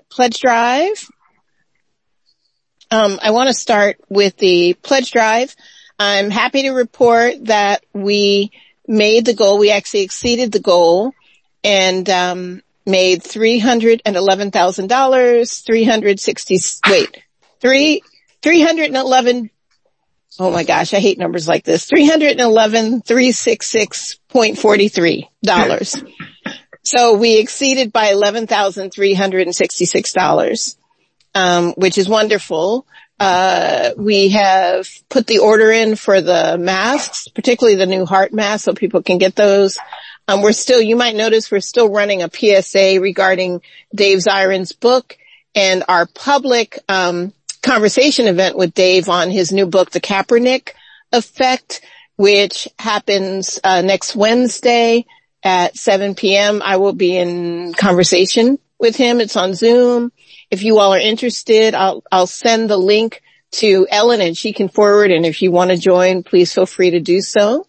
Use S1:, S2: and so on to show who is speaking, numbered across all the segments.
S1: pledge drive. I want to start with the pledge drive. I'm happy to report that we made the goal. We actually exceeded the goal and made $311,000, 311. Oh my gosh, I hate numbers like this. $311,366.43. So we exceeded by $11,366, which is wonderful. We have put the order in for the masks, particularly the new heart masks, so people can get those. You might notice we're still running a PSA regarding Dave Zirin's book and our public, conversation event with Dave on his new book, The Kaepernick Effect, which happens, next Wednesday at 7 p.m. I will be in conversation with him. It's on Zoom. If you all are interested, I'll send the link to Ellen and she can forward. And if you want to join, please feel free to do so.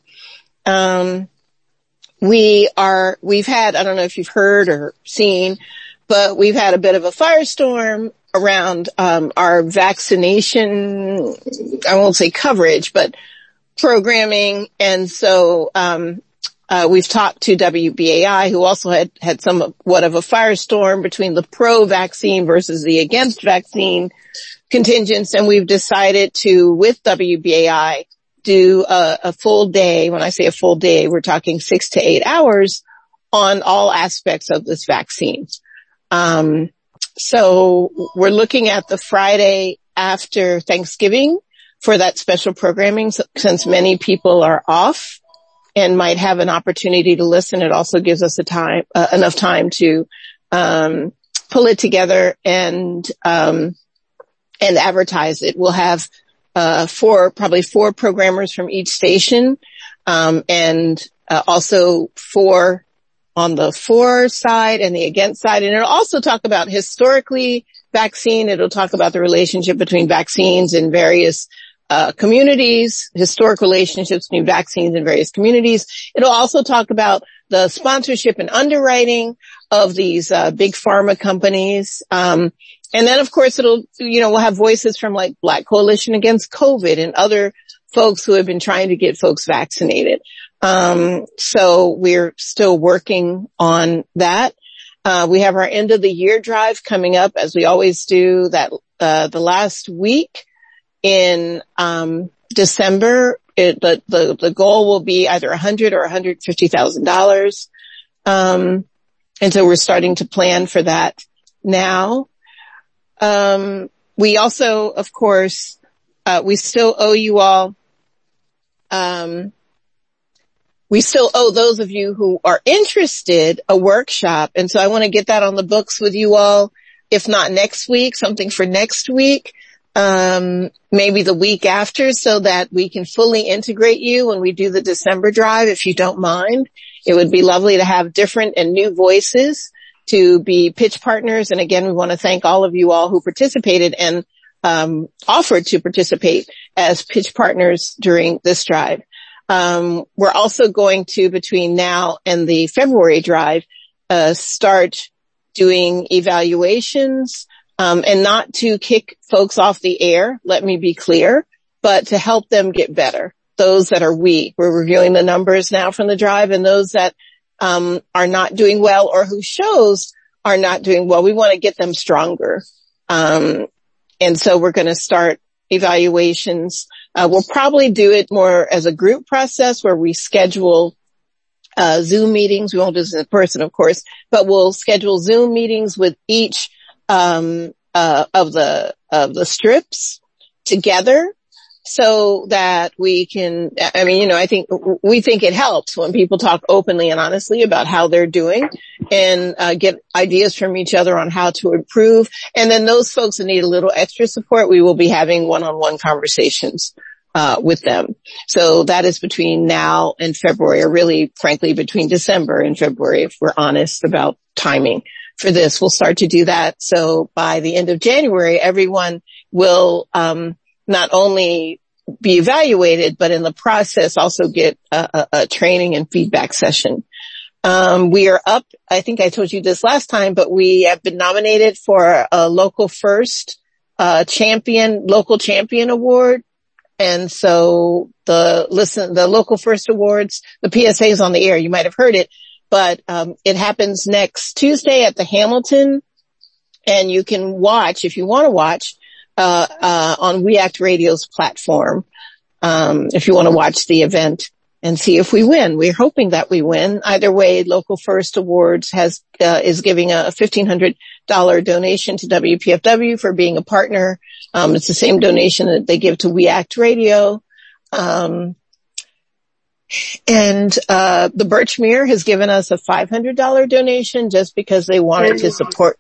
S1: We've had, I don't know if you've heard or seen, but we've had a bit of a firestorm around, our vaccination, I won't say coverage, but programming. And so, we've talked to WBAI, who also had somewhat of a firestorm between the pro-vaccine versus the against vaccine contingents. And we've decided to, with WBAI, do a full day. When I say a full day, we're talking 6 to 8 hours on all aspects of this vaccine. So we're looking at the Friday after Thanksgiving for that special programming, since many people are off and might have an opportunity to listen. It also gives us enough time to, pull it together and advertise it. We'll have, probably four programmers from each station, and also four on the for side and the against side. And it'll also talk about historically vaccine. It'll talk about the relationship between vaccines in various communities, historic relationships between vaccines in various communities. It'll also talk about the sponsorship and underwriting of these big pharma companies. And then, of course, we'll have voices from like Black Coalition Against COVID and other folks who have been trying to get folks vaccinated. So we're still working on that. We have our end of the year drive coming up, as we always do, that the last week in December. The goal will be either $100,000 or $150,000. And so we're starting to plan for that now. We also, of course, we still owe you all, we still owe those of you who are interested a workshop. And so I want to get that on the books with you all. If not next week, something for next week, maybe the week after, so that we can fully integrate you when we do the December drive, if you don't mind. It would be lovely to have different and new voices to be pitch partners. And again, we want to thank all of you all who participated and offered to participate as pitch partners during this drive. We're also going to, between now and the February drive, start doing evaluations, and not to kick folks off the air, let me be clear, but to help them get better. Those that are weak, we're reviewing the numbers now from the drive, and those that are not doing well or whose shows are not doing well, we want to get them stronger. And so we're going to start evaluations. We'll probably do it more as a group process where we schedule Zoom meetings. We won't do this in person, of course, but we'll schedule Zoom meetings with each of the strips together, so that we can, I think we think it helps when people talk openly and honestly about how they're doing and get ideas from each other on how to improve. And then those folks that need a little extra support, we will be having one-on-one conversations with them. So that is between now and February, or really, frankly, between December and February, if we're honest about timing for this. We'll start to do that. So by the end of January, everyone will not only be evaluated, but in the process also get a training and feedback session. We are up. I think I told you this last time, but we have been nominated for a local first, local champion award. And so the local first awards, the PSA is on the air. You might have heard it, but, it happens next Tuesday at the Hamilton, and you can watch, if you want to watch, on We Act Radio's platform, if you want to watch the event and see if we win. We're hoping that we win. Either way, Local First Awards is giving a $1,500 donation to WPFW for being a partner. It's the same donation that they give to We Act Radio. The Birchmere has given us a $500 donation just because they wanted to support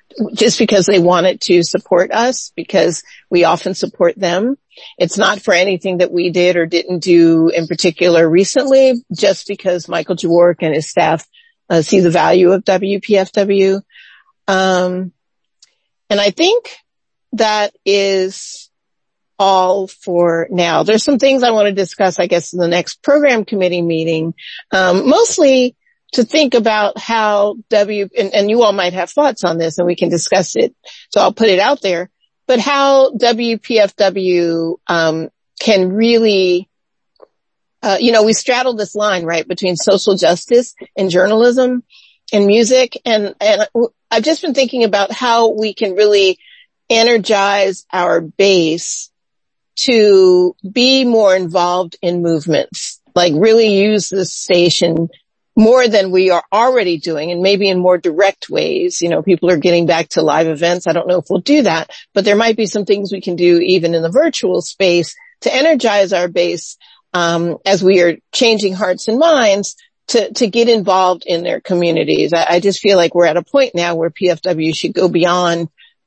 S1: us, because we often support them. It's not for anything that we did or didn't do in particular recently, just because Michael Jaworek and his staff see the value of WPFW. And I think that is all for now. There's some things I want to discuss, I guess, in the next program committee meeting, mostly to think about how and you all might have thoughts on this and we can discuss it. So I'll put it out there, but how WPFW, can really, we straddle this line, right, between social justice and journalism and music. And I've just been thinking about how we can really energize our base to be more involved in movements, like really use this station more than we are already doing, and maybe in more direct ways. People are getting back to live events. I don't know if we'll do that, but there might be some things we can do even in the virtual space to energize our base, as we are changing hearts and minds to get involved in their communities. I just feel like we're at a point now where PFW should go beyond,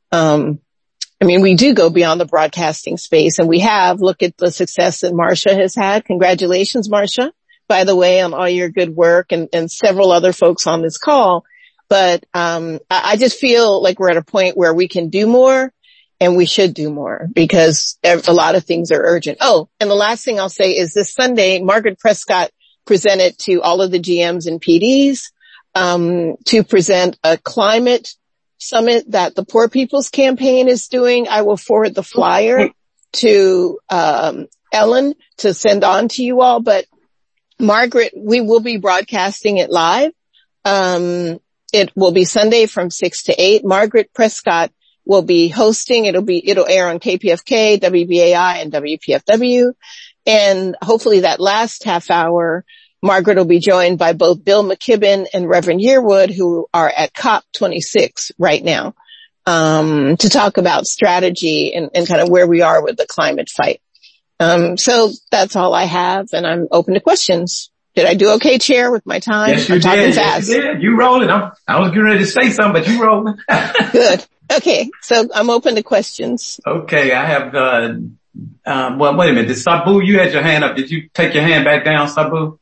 S1: we do go beyond the broadcasting space, and we have. Look at the success that Marsha has had. Congratulations, Marsha, by the way, on all your good work, and several other folks on this call. But, I just feel like we're at a point where we can do more, and we should do more, because a lot of things are urgent. Oh, and the last thing I'll say is this Sunday, Margaret Prescott presented to all of the GMs and PDs, to present a climate summit that the Poor People's Campaign is doing. I will forward the flyer to, Ellen to send on to you all, but Margaret, we will be broadcasting it live. It will be Sunday from 6 to 8. Margaret Prescott will be hosting. It'll air on KPFK, WBAI, and WPFW. And hopefully that last half hour, Margaret will be joined by both Bill McKibben and Reverend Yearwood, who are at COP26 right now, to talk about strategy and kind of where we are with the climate fight. So that's all I have, and I'm open to questions. Did I do okay, Chair, with my time?
S2: Yes, you
S1: I'm talking
S2: did.
S1: fast.
S2: Yes, you did. You rolling. I was getting ready to say something, but you rolling.
S1: Good. Okay. So I'm open to questions.
S2: Okay. I have, well, wait a minute. Did Sabu, you had your hand up. Did you take your hand back down, Sabu?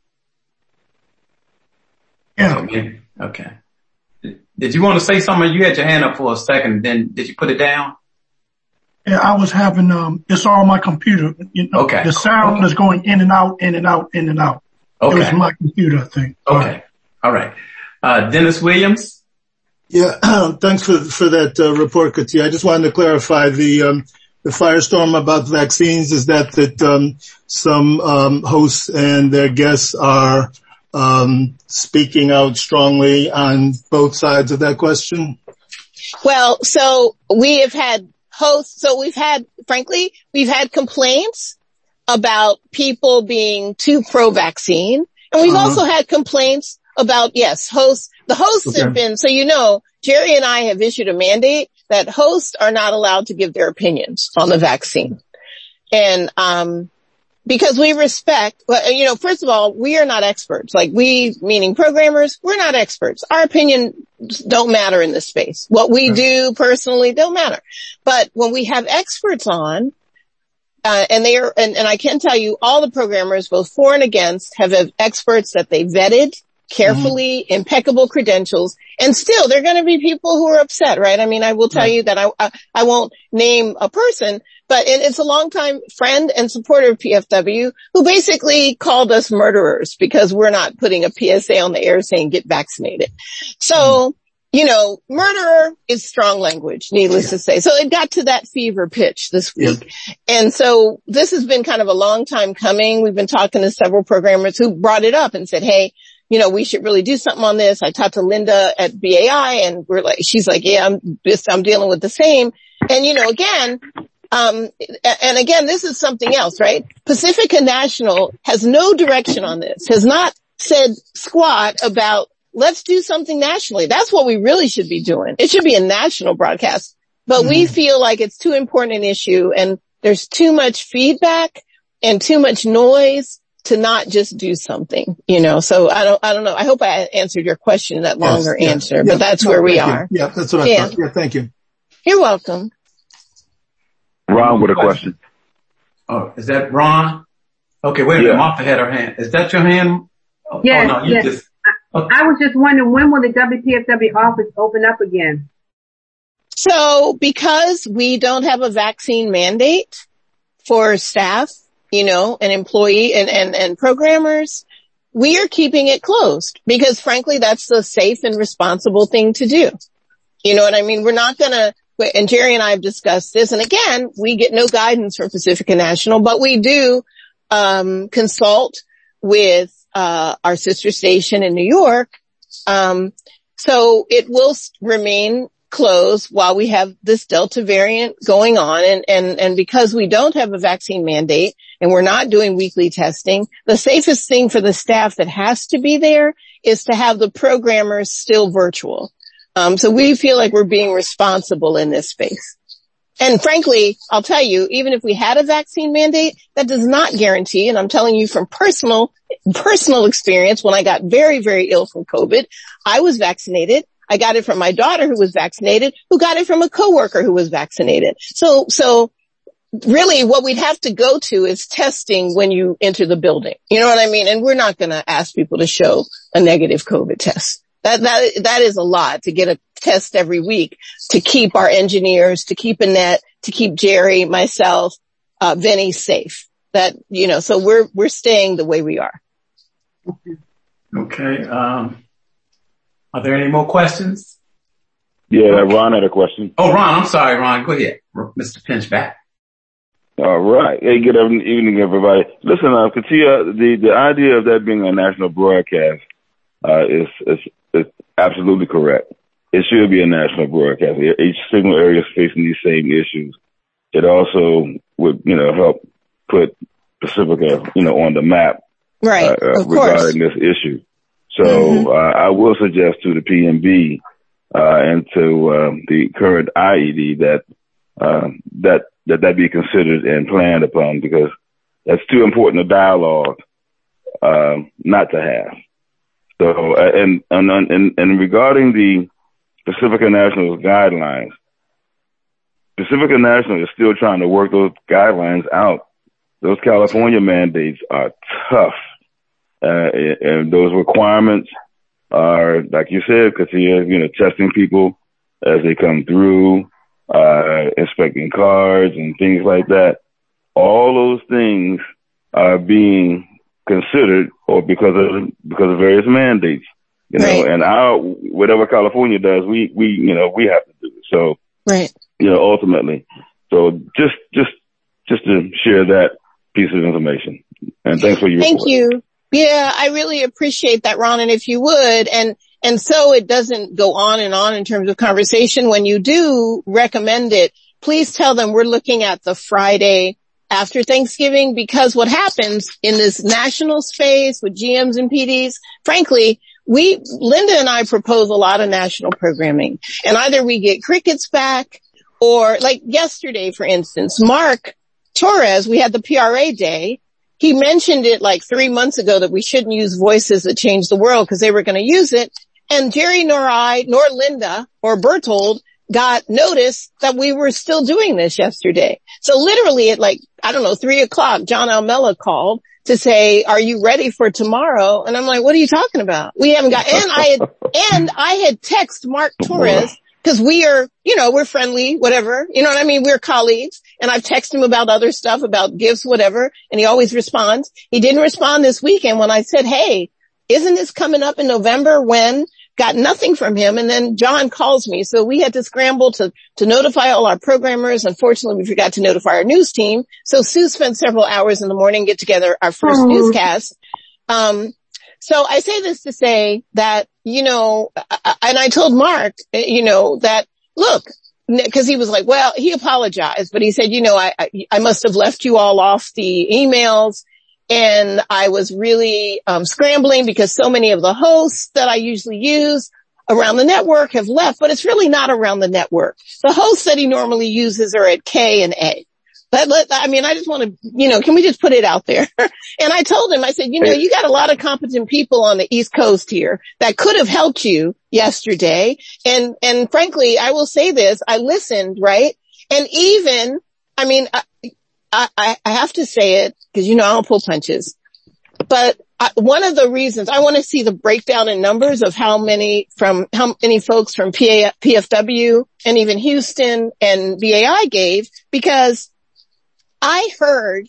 S3: Yeah.
S2: Okay. Did you want to say something? You had your hand up for a second. Then did you put it down?
S3: Yeah, I was having, it's on my computer.
S2: Okay.
S3: The sound is going in and out, in and out, in and out.
S2: Okay.
S3: It was my computer, I think.
S2: Okay. All right. Dennis Williams.
S4: Yeah. Thanks for that, report, Katia. I just wanted to clarify the firestorm about vaccines is that some, hosts and their guests are, speaking out strongly on both sides of that question.
S1: Well, so we have had hosts. So we've had complaints about people being too pro-vaccine. And we've also had complaints about, hosts. The hosts have been, so Jerry and I have issued a mandate that hosts are not allowed to give their opinions on the vaccine. And, because we respect, first of all, we are not experts. Like we, meaning programmers, we're not experts. Our opinions don't matter in this space. What we do personally don't matter. But when we have experts on, and I can tell you all the programmers, both for and against, have experts that they vetted carefully, impeccable credentials. And still, there are going to be people who are upset, right? I mean, I will tell you that I won't name a person, but it's a longtime friend and supporter of PFW who basically called us murderers because we're not putting a PSA on the air saying get vaccinated. So, murderer is strong language, needless to say. So it got to that fever pitch this week. And so this has been kind of a long time coming. We've been talking to several programmers who brought it up and said, hey, we should really do something on this. I talked to Linda at BAI and she's like, yeah, I'm dealing with the same. And, again, this is something else, right? Pacifica National has no direction on this, has not said squat about let's do something nationally. That's what we really should be doing. It should be a national broadcast, but we feel like it's too important an issue and there's too much feedback and too much noise to not just do something, so I don't know. I hope I answered your question in that longer answer, but that's where we are.
S4: Yeah, that's what I thought. Yeah, thank you.
S1: You're welcome.
S5: Ron with a question.
S2: Oh, is that Ron? Okay, wait a minute. Martha had her hand. Is that your hand?
S6: Yes,
S2: oh, no, you just...
S6: I was just wondering, when will the WPFW office open up again?
S1: So because we don't have a vaccine mandate for staff, and employee and programmers, we are keeping it closed because frankly, that's the safe and responsible thing to do. You know what I mean? We're not and Jerry and I have discussed this. And again, we get no guidance from Pacifica National, but we do, consult with our sister station in New York. So it will remain closed while we have this Delta variant going on. And because we don't have a vaccine mandate and we're not doing weekly testing, the safest thing for the staff that has to be there is to have the programmers still virtual. So we feel like we're being responsible in this space. And frankly, I'll tell you, even if we had a vaccine mandate, that does not guarantee, and I'm telling you from personal experience, when I got very, very ill from COVID, I was vaccinated. I got it from my daughter who was vaccinated, who got it from a coworker who was vaccinated. So really what we'd have to go to is testing when you enter the building. You know what I mean? And we're not going to ask people to show a negative COVID test. That is a lot to get a test every week to keep our engineers, to keep Annette, to keep Jerry, myself, Vinny safe. So we're staying the way we are.
S2: Okay. Are there any more questions?
S5: Yeah, Ron had a question.
S2: Oh, Ron, I'm sorry, Ron. Go ahead. Mr. Pinchback.
S5: All right. Hey, good evening, everybody. Listen, Katia, the idea of that being a national broadcast is absolutely correct. It should be a national broadcast. Each signal area is facing these same issues. It also would, help put Pacifica, on the map,
S1: right?
S5: Regarding this issue. So, I will suggest to the PMB, and to, the current IED that be considered and planned upon, because that's too important a dialogue, not to have. So, and regarding the Pacifica National's guidelines, Pacifica National is still trying to work those guidelines out. Those California mandates are tough. And those requirements are, like you said, Katia, testing people as they come through, inspecting cars and things like that. All those things are being considered, or because of various mandates,
S1: right.
S5: And whatever California does, we have to do it. So,
S1: right.
S5: Ultimately. So just to share that piece of information. And thanks for your report.
S1: Thank you. Yeah, I really appreciate that, Ron. And if you would, and so it doesn't go on and on in terms of conversation, when you do recommend it, please tell them we're looking at the Friday after Thanksgiving, because what happens in this national space with GMs and PDs, frankly, Linda and I propose a lot of national programming, and either we get crickets back, or like yesterday, for instance, Mark Torres, we had the PRA day. He mentioned it like 3 months ago that we shouldn't use voices that change the world because they were going to use it. And Jerry nor I, nor Linda or Bertold got notice that we were still doing this yesterday. So literally at 3:00, John Almella called to say, are you ready for tomorrow? And I'm like, what are you talking about? We haven't got, and I had texted Mark Torres, because we are, we're friendly, whatever, you know what I mean? We're colleagues, and I've texted him about other stuff, about gifts, whatever, and he always responds. He didn't respond this weekend when I said, hey, isn't this coming up in November? When? Got nothing from him. And then John calls me. So we had to scramble to notify all our programmers. Unfortunately, we forgot to notify our news team. So Sue spent several hours in the morning, get together our first newscast. So I say this to say that, and I told Mark, that look, because he was like, well, he apologized, but he said, I must have left you all off the emails. And I was really scrambling because so many of the hosts that I usually use around the network have left, but it's really not around the network. The hosts that he normally uses are at K and A. I just want to, can we just put it out there? And I told him, I said, you got a lot of competent people on the East Coast here that could have helped you yesterday. And frankly, I will say this, I listened, right? And even, I have to say it because, I don't pull punches, but one of the reasons I want to see the breakdown in numbers of how many folks from PFW and even Houston and BAI gave, because I heard,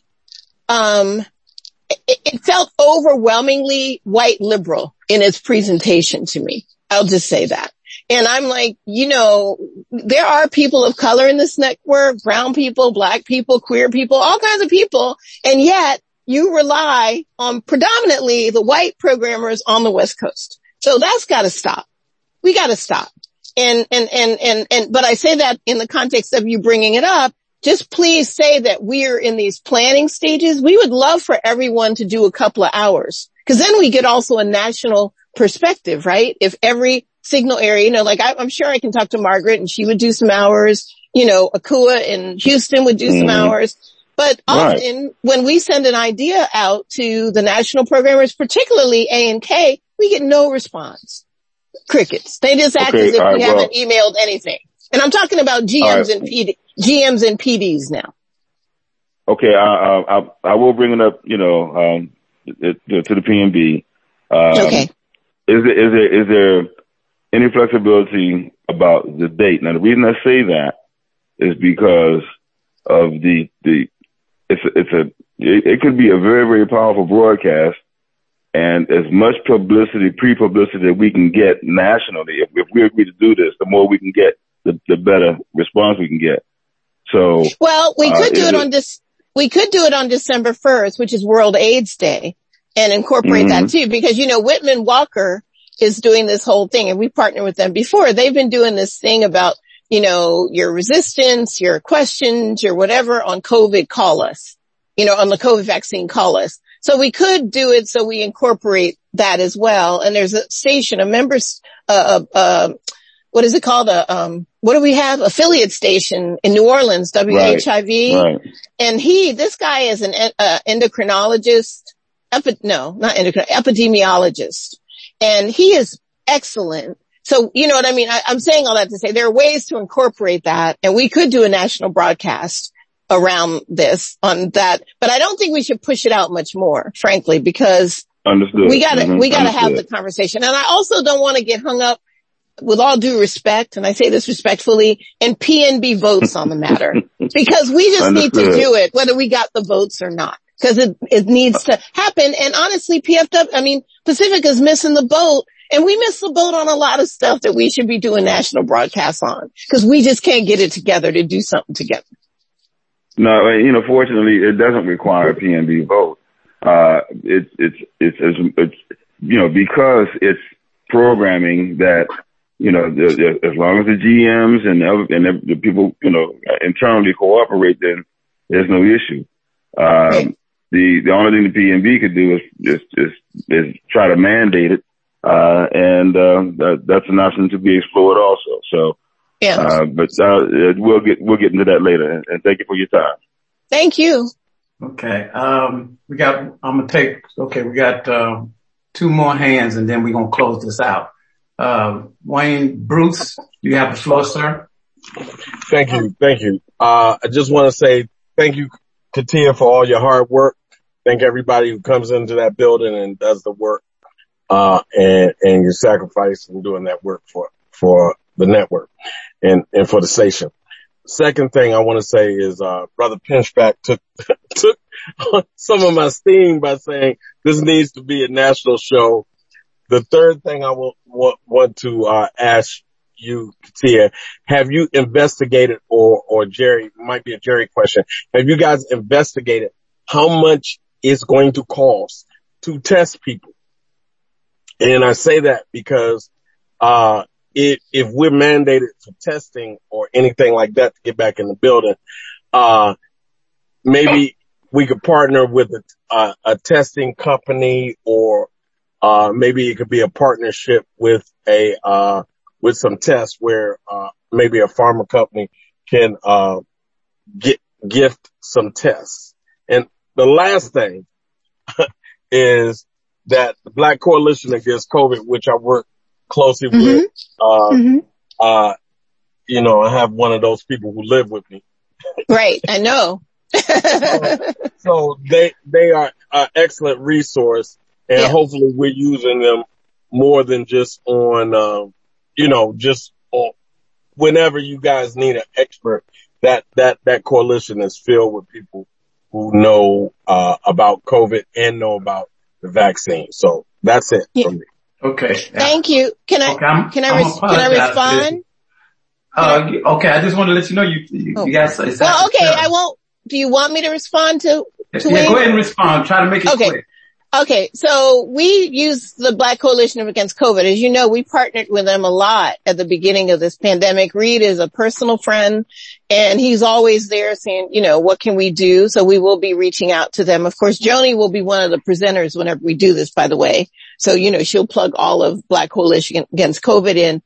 S1: it felt overwhelmingly white liberal in its presentation to me. I'll just say that. And I'm like, there are people of color in this network, brown people, black people, queer people, all kinds of people. And yet you rely on predominantly the white programmers on the West Coast. So that's got to stop. We got to stop. But I say that in the context of you bringing it up. Just please say that we're in these planning stages. We would love for everyone to do a couple of hours, because then we get also a national perspective, right? If every signal area, I'm sure I can talk to Margaret and she would do some hours, Akua in Houston would do some hours. But often when we send an idea out to the national programmers, particularly A and K, we get no response. Crickets. They just act as if we haven't emailed anything. And I'm talking about GMs and PDs now.
S5: Okay. I will bring it up, to the PNB.
S1: Okay.
S5: Is there any flexibility about the date? Now, the reason I say that is because of it could be a very, very powerful broadcast, and as much pre-publicity that we can get nationally, if we agree to do this, the more we can get, the better response we can get. So, well,
S1: we could do it on December 1st, which is World AIDS Day, and incorporate that too, because, Whitman Walker is doing this whole thing, and we partnered with them before. They've been doing this thing about, your resistance, your questions, your whatever on COVID, call us, on the COVID vaccine, call us. So we could do it so we incorporate that as well. And there's a station, a members, what is it called? What do we have? Affiliate station in New Orleans, WHIV. Right. And this guy is an endocrinologist, epidemiologist. And he is excellent. So, you know what I mean? I'm saying all that to say there are ways to incorporate that, and we could do a national broadcast around this on that, but I don't think we should push it out much more, frankly, because we gotta have the conversation. And I also don't want to get hung up, with all due respect, and I say this respectfully, and PNB votes on the matter, because we just need to do it, whether we got the votes or not, because it needs to happen. And honestly, Pacifica's missing the boat, and we miss the boat on a lot of stuff that we should be doing national broadcasts on, because we just can't get it together to do something together.
S5: No, fortunately, it doesn't require a PNB vote. It's because it's programming that, as long as the GMs and the people, internally cooperate, then there's no issue. The only thing the PNB could do is try to mandate it. That's an option to be explored also. So, but we'll get into that later. And thank you for your time.
S1: Thank you.
S2: Okay. We got two more hands, and then we're going to close this out. Wayne Bruce, you have the floor, sir.
S7: Thank you. I just want to say thank you, Katia, for all your hard work. thank everybody who comes into that building and does the work, and your sacrifice in doing that work for the network and for the station. Second thing I want to say is, Brother Pinchback took some of my steam by saying this needs to be a national show. The third thing I will want to ask you, Katia, have you investigated, or Jerry, might be a Jerry question, have you guys investigated how much it's going to cost to test people? And I say that because if we're mandated for testing or anything like that to get back in the building, maybe we could partner with a testing company, or maybe it could be a partnership with with some tests where maybe a pharma company can gift some tests. And the last thing is that the Black Coalition Against COVID, which I work closely with, you know, I have one of those people who live with me.
S1: Right, I know.
S7: So they are an excellent resource, and hopefully we're using them more than just on, you know, just on whenever you guys need an expert. That coalition is filled with people who know about COVID and know about the vaccine. So that's it for me.
S2: Okay.
S1: Thank you. Can I respond?
S2: Okay. I just want to let you know you guys.
S1: Well, okay. I won't. Do you want me to respond to
S2: Wayne? Go ahead and respond. Try to make it quick.
S1: Okay. So we use the Black Coalition Against COVID. As you know, we partnered with them a lot at the beginning of this pandemic. Reed is a personal friend, and he's always there saying, you know, what can we do? So we will be reaching out to them. Of course, Joni will be one of the presenters whenever we do this, by the way. So, you know, she'll plug all of Black Coalition Against COVID in.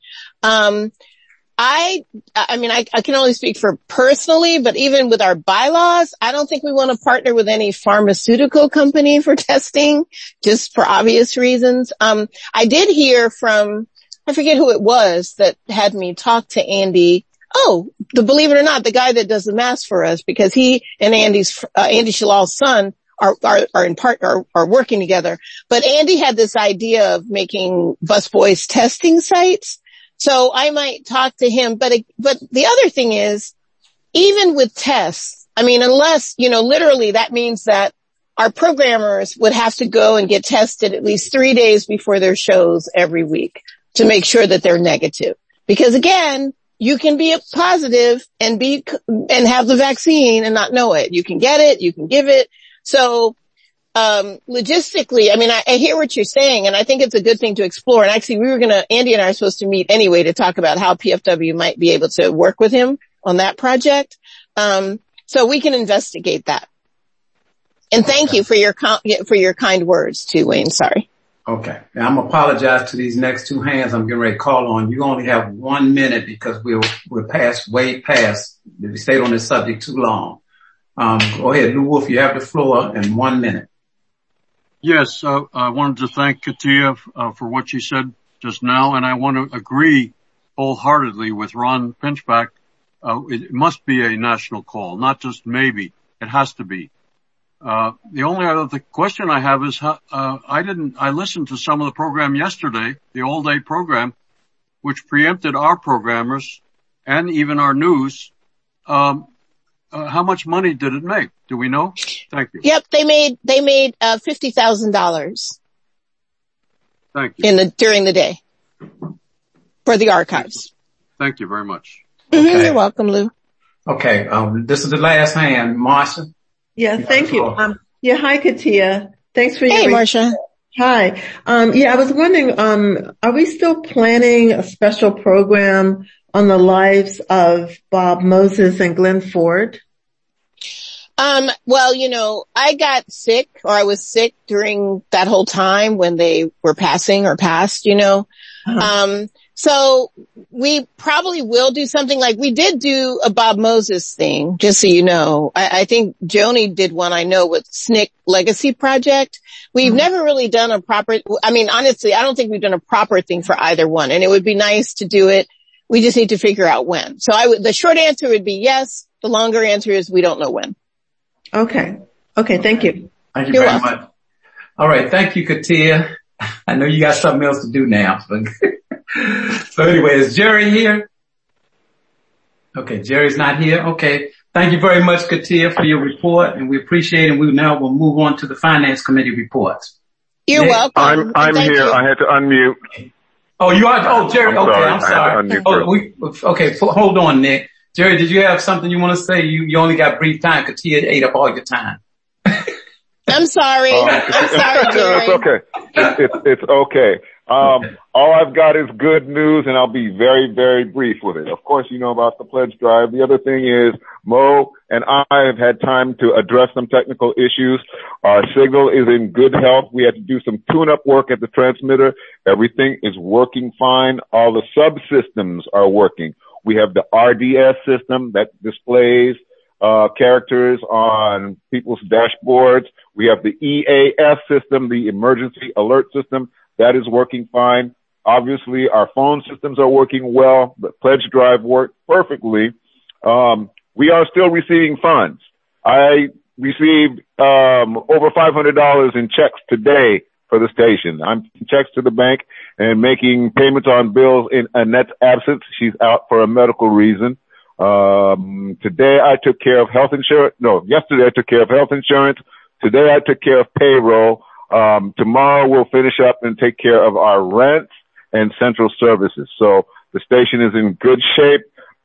S1: I mean, I can only speak for personally, but even with our bylaws, I don't think we want to partner with any pharmaceutical company for testing, just for obvious reasons. I did hear from, I forget who it was that had me talk to Andy. Oh, believe it or not, the guy that does the mask for us, because he and Andy Shalal's son are working together. But Andy had this idea of making busboys testing sites. So I might talk to him, but the other thing is, even with tests, I mean, unless, you know, literally that means that our programmers would have to go and get tested at least 3 days before their shows every week to make sure that they're negative. Because again, you can be positive and have the vaccine and not know it. You can get it, you can give it. So, logistically, I mean, I hear what you're saying, and I think it's a good thing to explore. And actually, Andy and I are supposed to meet anyway to talk about how PFW might be able to work with him on that project. So we can investigate that. And thank you for your kind words too, Wayne. Sorry.
S2: Okay. Now I'm apologize to these next two hands I'm getting ready to call on. You only have 1 minute because we're way past. We stayed on this subject too long. Go ahead, Lou Wolf, you have the floor in 1 minute.
S8: Yes, I wanted to thank Katia for what she said just now, and I want to agree wholeheartedly with Ron Pinchback. It must be a national call, not just maybe. It has to be. The only other question I have is I listened to some of the program yesterday, the all-day program, which preempted our programmers and even our news. How much money did it make? Do we know? Thank you.
S1: Yep, they made $50,000.
S8: Thank you.
S1: During the day for the archives.
S8: Thank you very much.
S1: Okay. You're welcome, Lou.
S2: Okay, this is the last hand, Marsha.
S9: Yeah, thank you. Hi, Katia. Thanks for your.
S1: Hey, Marsha.
S9: Hi. I was wondering, are we still planning a special program on the lives of Bob Moses and Glenn Ford?
S1: Well, you know, I got sick, or I was sick during that whole time when they were passed, you know. So we probably will do something like we did do a Bob Moses thing, just so you know. I think Joni did one, I know, with SNCC Legacy Project. We've never really done honestly, I don't think we've done a proper thing for either one, and it would be nice to do it. We just need to figure out when. So the short answer would be yes. The longer answer is we don't know when.
S9: Okay. Thank you.
S2: Thank you very much. All right. Thank you, Katia. I know you got something else to do now. So anyway, is Jerry here? Okay. Jerry's not here. Okay. Thank you very much, Katia, for your report, and we appreciate it. And we now will move on to the Finance Committee reports.
S1: You're welcome.
S10: I'm here. I had to unmute.
S2: Oh, you are? Oh, Jerry. I'm sorry.
S10: Okay.
S2: Hold on, Nick. Jerry, did you have something you want to say? You only got brief time. Katia ate up all your time.
S1: I'm sorry. I'm sorry, Jerry.
S10: It's okay. It's okay. All I've got is good news, and I'll be very, very brief with it. Of course, you know about the pledge drive. The other thing is Mo and I have had time to address some technical issues. Our signal is in good health. We had to do some tune-up work at the transmitter. Everything is working fine. All the subsystems are working. We have the RDS system that displays characters on people's dashboards. We have the EAS system, the emergency alert system. That is working fine. Obviously, our phone systems are working well. The pledge drive worked perfectly. We are still receiving funds. I received over $500 in checks today for the station. I'm checks to the bank and making payments on bills in Annette's absence. She's out for a medical reason. Today I took care of health insurance. No, yesterday I took care of health insurance. Today I took care of payroll. Tomorrow we'll finish up and take care of our rents and central services. So the station is in good shape.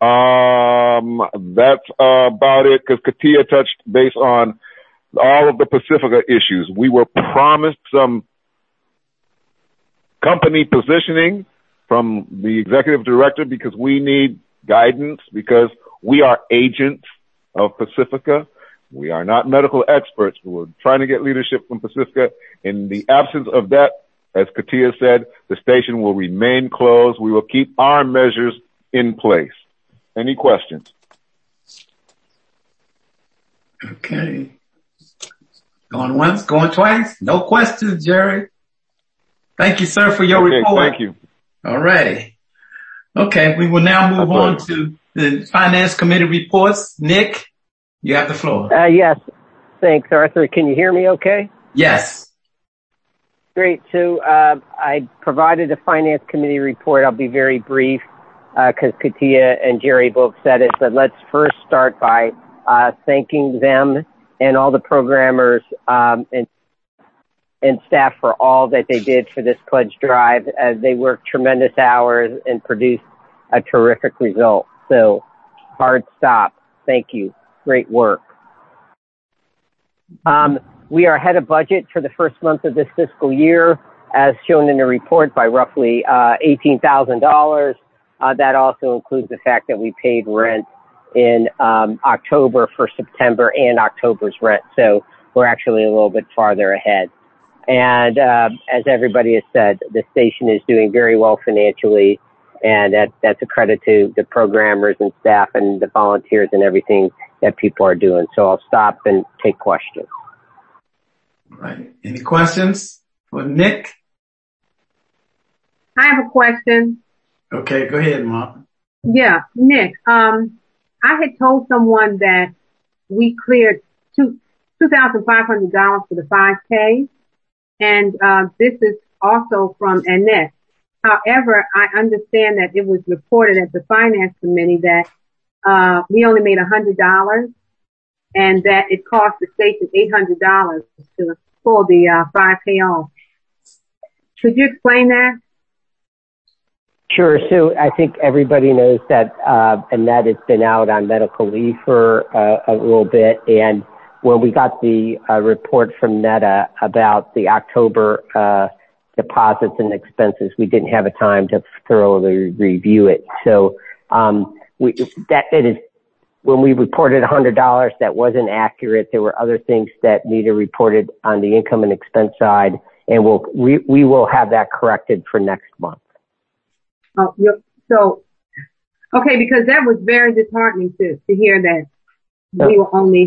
S10: That's about it, because Katia touched base on all of the Pacifica issues. We were promised some company positioning from the executive director because we need guidance, because we are agents of Pacifica. We are not medical experts, but we're trying to get leadership from Pacifica. In the absence of that, as Katia said, the station will remain closed. We will keep our measures in place. Any questions?
S2: Okay. Going once, going twice. No questions, Jerry. Thank you, sir, for your report.
S10: Thank you.
S2: All righty. Okay, we will now move on to the Finance Committee reports. Nick, you have the floor.
S11: Yes. Thanks, Arthur. Can you hear me okay?
S2: Yes.
S11: Great. So I provided a Finance Committee report. I'll be very brief because Katia and Jerry both said it. But let's first start by thanking them and all the programmers and staff for all that they did for this pledge drive. They worked tremendous hours and produced a terrific result. So hard stop. Thank you. Great work. We are ahead of budget for the first month of this fiscal year, as shown in the report, by roughly $18,000. That also includes the fact that we paid rent in October for September and October's rent. So we're actually a little bit farther ahead. And as everybody has said, the station is doing very well financially, and that's a credit to the programmers and staff and the volunteers and everything that people are doing. So I'll stop and take questions.
S2: All right. Any questions for Nick?
S6: I have a question.
S2: Okay, go ahead, Mom.
S6: Yeah, Nick, I had told someone that we cleared $2,500 for the 5K, and this is also from Annette. However, I understand that it was reported at the Finance Committee that we only made $100, and that it cost the station $800 to pull the 5K off. Could you explain that?
S11: Sure. So I think everybody knows that Annette has been out on medical leave for a little bit. And when we got the report from NETA about the October deposits and expenses, we didn't have a time to thoroughly review it. So when we reported $100, that wasn't accurate. There were other things that NETA reported on the income and expense side, and we will have that corrected for next month.
S6: Oh, so, okay, because that was very disheartening to hear that we were only,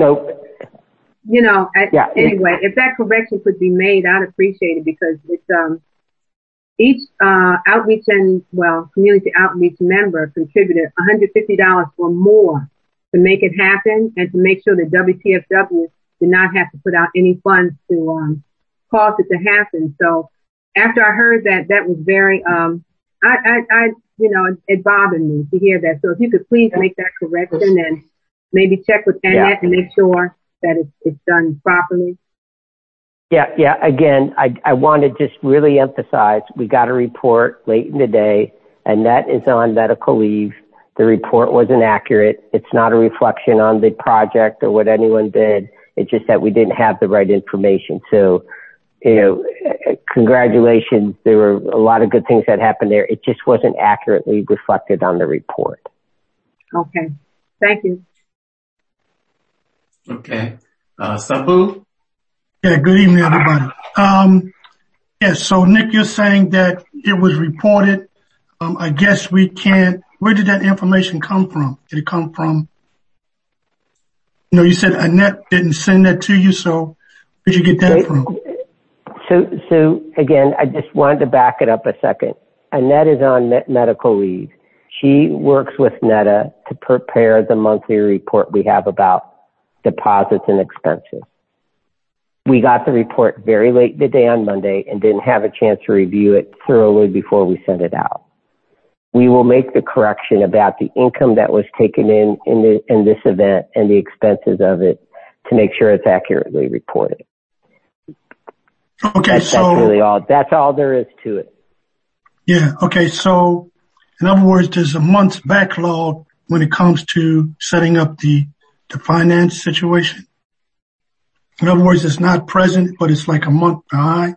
S6: anyway, if that correction could be made, I'd appreciate it, because it's, each, outreach and, community outreach member contributed $150 or more to make it happen and to make sure that WPFW did not have to put out any funds to cause it to happen. So after I heard that, that was very, it bothered me to hear that. So if you could please make that correction and maybe check with Annette and make sure that it's done properly.
S11: Yeah. Again, I want to just really emphasize, we got a report late in the day. Annette is on medical leave. The report wasn't accurate. It's not a reflection on the project or what anyone did. It's just that we didn't have the right information. So, congratulations. There were a lot of good things that happened there. It just wasn't accurately reflected on the report.
S6: Okay. Thank you.
S2: Okay. Sabu?
S3: Yeah, good evening, everybody. Yes, so Nick, you're saying that it was reported. I guess we can't, where did that information come from? Did it come from, you said Annette didn't send that to you, so where'd you get that from?
S11: So again, I just wanted to back it up a second. Annette is on medical leave. She works with NETA to prepare the monthly report we have about deposits and expenses. We got the report very late in the day on Monday and didn't have a chance to review it thoroughly before we sent it out. We will make the correction about the income that was taken in this event and the expenses of it to make sure it's accurately reported.
S3: Okay,
S11: that's really all. That's all there is to it.
S3: Yeah. Okay. So, in other words, there's a month's backlog when it comes to setting up the finance situation. In other words, it's not present, but it's like a month behind.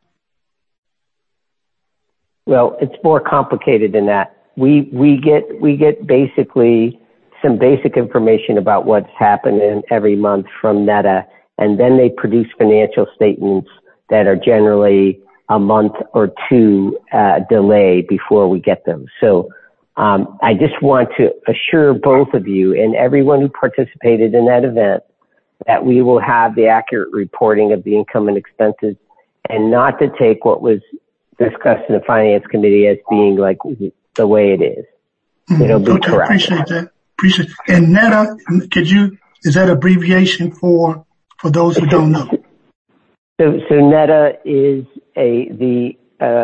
S11: Well, it's more complicated than that. We get basically some basic information about what's happening every month from NETA, and then they produce financial statements that are generally a month or two delay before we get them. So I just want to assure both of you and everyone who participated in that event that we will have the accurate reporting of the income and expenses, and not to take what was discussed in the Finance Committee as being like the way it is. It'll be correct.
S3: Appreciate that. Appreciate it. And NETA, is that abbreviation for those who don't know?
S11: So NETA is the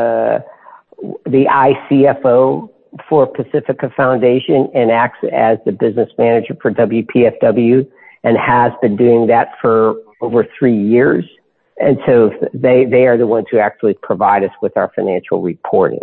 S11: ICFO for Pacifica Foundation and acts as the business manager for WPFW and has been doing that for over 3 years. And so they are the ones who actually provide us with our financial reporting.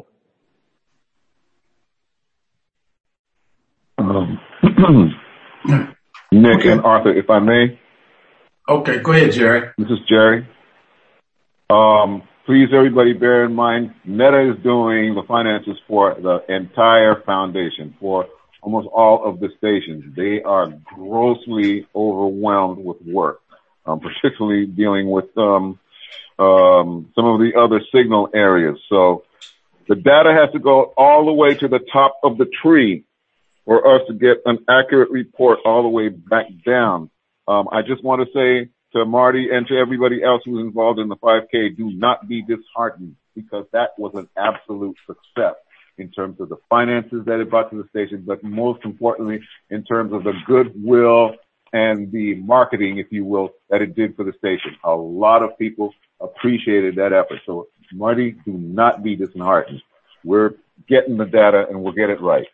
S10: Nick and Arthur, if I may.
S2: Okay, go ahead, Jerry.
S10: This is Jerry. Please, everybody, bear in mind, NETA is doing the finances for the entire foundation, for almost all of the stations. They are grossly overwhelmed with work, particularly dealing with some of the other signal areas. So the data has to go all the way to the top of the tree for us to get an accurate report all the way back down. I just want to say to Marty and to everybody else who's involved in the 5K, do not be disheartened, because that was an absolute success in terms of the finances that it brought to the station, but most importantly, in terms of the goodwill and the marketing, if you will, that it did for the station. A lot of people appreciated that effort. So, Marty, do not be disheartened. We're getting the data and we'll get it right.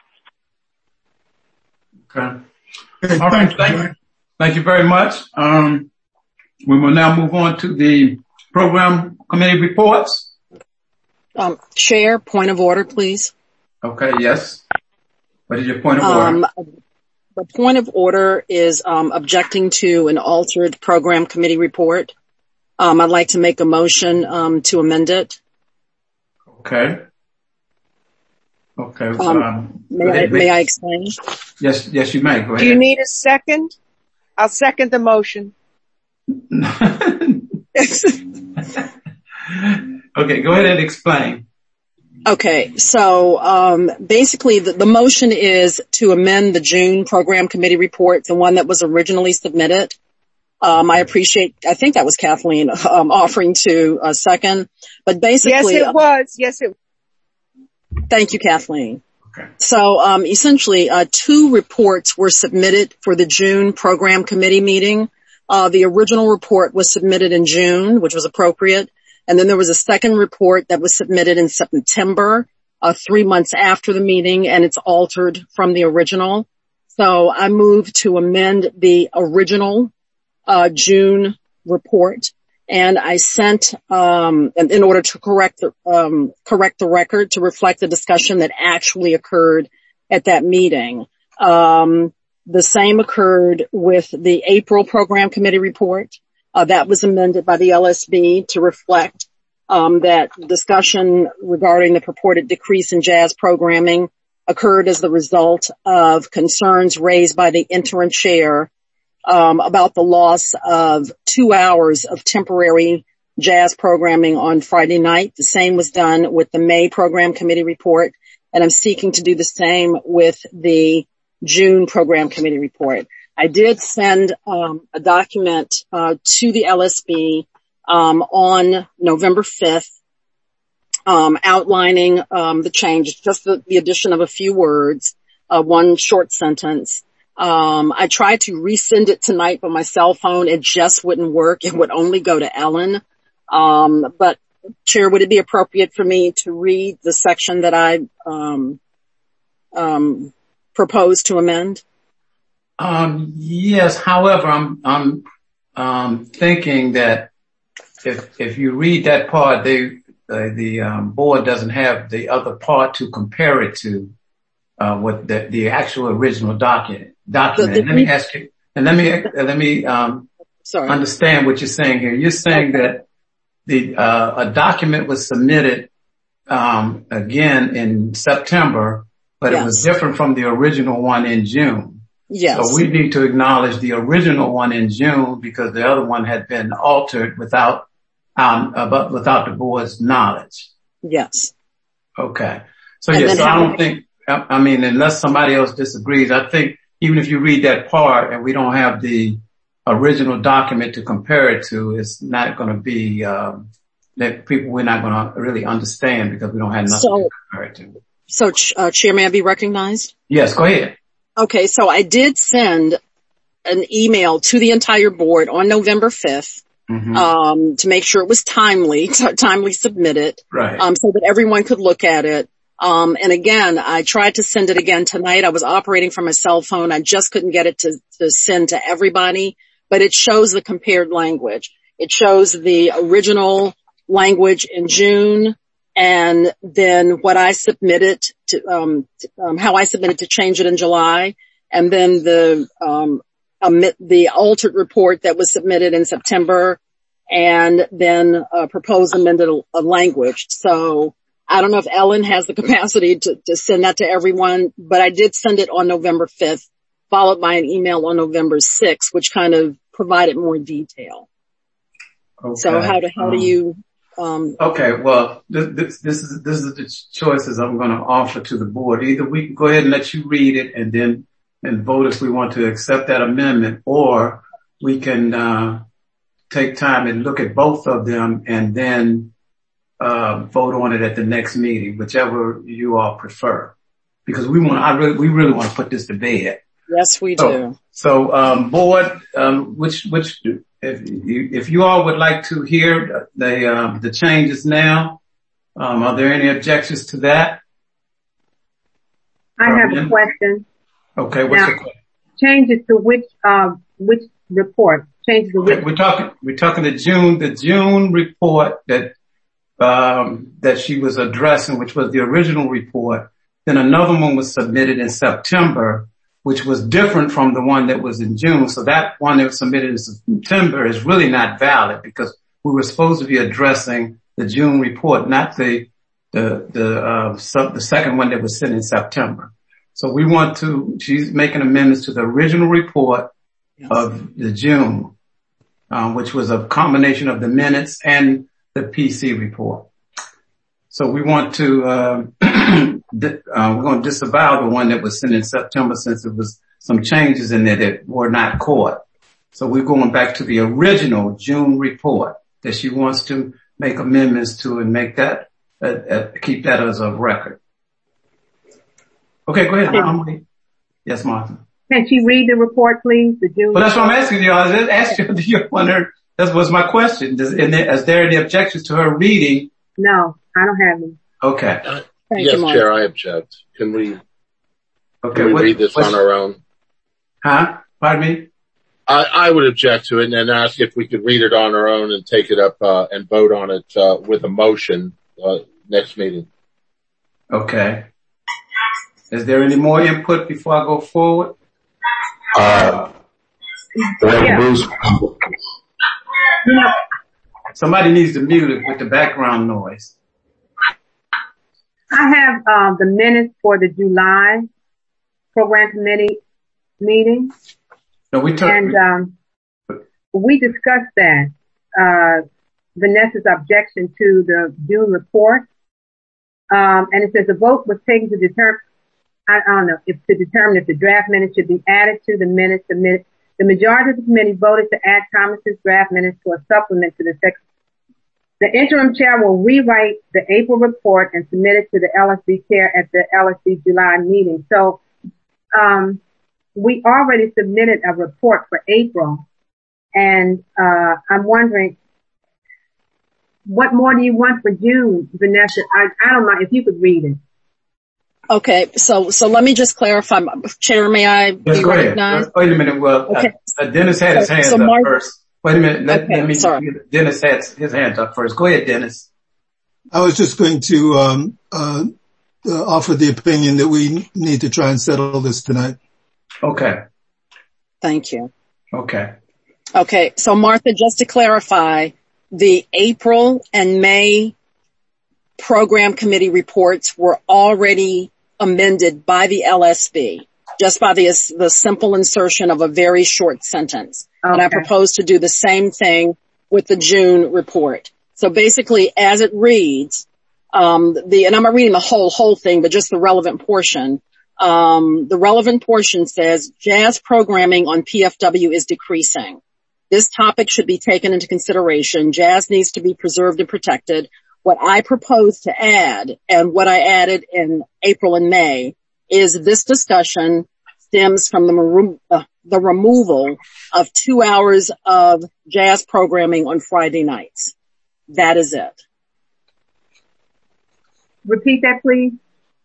S2: Okay. All right. Thank you very much. We will now move on to the program committee reports.
S12: Chair, point of order, please.
S2: Okay, yes. What is your point of order?
S12: The point of order is objecting to an altered program committee report. I'd like to make a motion to amend it.
S2: Okay.
S12: May I explain?
S2: Yes, you may. Go ahead.
S13: Do you need a second? I'll second the motion.
S2: Okay, go ahead and explain.
S12: Okay, so basically the motion is to amend the June program committee report, the one that was originally submitted. I think that was Kathleen offering to second, but basically.
S13: Yes, it was.
S12: Thank you, Kathleen.
S2: Okay.
S12: So essentially 2 reports were submitted for the June program committee meeting. The original report was submitted in June, which was appropriate. And then there was a second report that was submitted in September, 3 months after the meeting, and it's altered from the original. So I moved to amend the original June report, and I sent in order to correct the record to reflect the discussion that actually occurred at that meeting. The same occurred with the April Program Committee report. That was amended by the LSB to reflect that discussion regarding the purported decrease in jazz programming occurred as the result of concerns raised by the interim chair about the loss of 2 hours of temporary jazz programming on Friday night. The same was done with the May Program Committee report, and I'm seeking to do the same with the June Program Committee report. I did send a document to the LSB on November 5th outlining the change, just the addition of a few words, one short sentence. I tried to resend it tonight, but my cell phone, it just wouldn't work. It would only go to Ellen. But Chair, would it be appropriate for me to read the section that I proposed to amend?
S2: Yes. However, I'm thinking that if you read that part, the board doesn't have the other part to compare it to, what the actual original document. Let me ask you, and let me understand what you're saying here. You're saying that a document was submitted, again in September, but it was different from the original one in June.
S12: Yes.
S2: So we need to acknowledge the original one in June because the other one had been altered without the board's knowledge.
S12: Yes.
S2: Okay. So yes, so I don't think, I mean, unless somebody else disagrees, I think even if you read that part and we don't have the original document to compare it to, it's not going to be, that people we're not going to really understand because we don't have nothing to compare it to.
S12: So, Chair, may I be recognized?
S2: Yes, go ahead.
S12: Okay, so I did send an email to the entire board on November 5th, to make sure it was timely submitted,
S2: right.
S12: So that everyone could look at it. And again, I tried to send it again tonight. I was operating from a cell phone. I just couldn't get it to send to everybody, but it shows the compared language. It shows the original language in June and then what I submitted to, how I submitted to change it in July, and then the altered report that was submitted in September, and then proposed amended language. So I don't know if Ellen has the capacity to send that to everyone, but I did send it on November 5th, followed by an email on November 6th, which kind of provided more detail.
S2: Okay.
S12: So how do you?
S2: Okay, well, this is the choices I'm going to offer to the board. Either we can go ahead and let you read it and vote if we want to accept that amendment, or we can take time and look at both of them and then vote on it at the next meeting, whichever you all prefer. Because we really want to put this to bed.
S12: Yes, we do.
S2: So, board, if you all would like to hear the changes now, are there any objections to that?
S6: I have a question.
S2: Okay, what's the question?
S6: Changes to which report? Changes to which?
S2: We're talking the June report that she was addressing, which was the original report. Then another one was submitted in September, which was different from the one that was in June. So that one that was submitted in September is really not valid because we were supposed to be addressing the June report, not the second one that was sent in September. So she's making amendments to the original report of the June, which was a combination of the minutes and the PC report. So we want to, we're going to disavow the one that was sent in September since there was some changes in there that were not caught. So we're going back to the original June report that she wants to make amendments to and make that, keep that as a record. Okay, go ahead. Yes, Martha.
S6: Can she read the report, please? The June.
S2: Well, that's what I'm asking you. I asked you, do you want her, that was my question. Is there any objections to her reading?
S6: No, I don't have any.
S2: Okay.
S14: Yes, Chair, I object. Can we read this on our own?
S2: Huh? Pardon me?
S14: I would object to it and ask if we could read it on our own and take it up, and vote on it, with a motion, next meeting.
S2: Okay. Is there any more input before I go forward? Somebody needs to mute it with the background noise.
S6: I have the minutes for the July program committee meeting.
S2: No, we
S6: discussed that. Vanessa's objection to the June report. And it says the vote was taken to determine, if the draft minutes should be added to the minutes submitted. The majority of the committee voted to add Thomas's draft minutes to a supplement to the section. The interim chair will rewrite the April report and submit it to the LSB chair at the LSB July meeting. So, we already submitted a report for April, and I'm wondering, what more do you want for June, Vanessa? I don't mind if you could read it.
S12: Okay, so let me just clarify. Chair, may I be recognized?
S2: Wait a minute. Well,
S12: okay.
S2: Dennis had his hands up first. Wait a minute. Let me. Dennis had his hands up first. Go ahead, Dennis.
S4: I was just going to offer the opinion that we need to try and settle this tonight.
S2: Okay.
S12: Thank you.
S2: Okay.
S12: Okay, so Martha, just to clarify, the April and May program committee reports were already amended by the LSB, just by the simple insertion of a very short sentence. Okay. And I propose to do the same thing with the June report. So basically, as it reads, and I'm not reading the whole thing, but just the relevant portion. The relevant portion says jazz programming on PFW is decreasing. This topic should be taken into consideration. Jazz needs to be preserved and protected. What I propose to add, and what I added in April and May, is this discussion stems from the removal of 2 hours of jazz programming on Friday nights. That is it.
S6: Repeat that, please.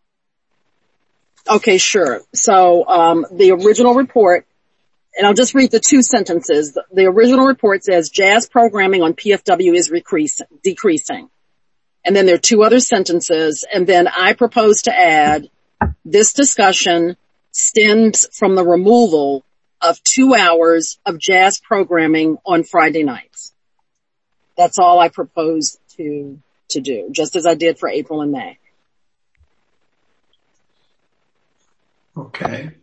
S12: Okay, sure. So, the original report, and I'll just read the two sentences. The original report says jazz programming on PFW is decreasing. And then there are two other sentences, and then I propose to add, this discussion stems from the removal of 2 hours of jazz programming on Friday nights. That's all I propose to do, just as I did for April and May.
S2: Okay.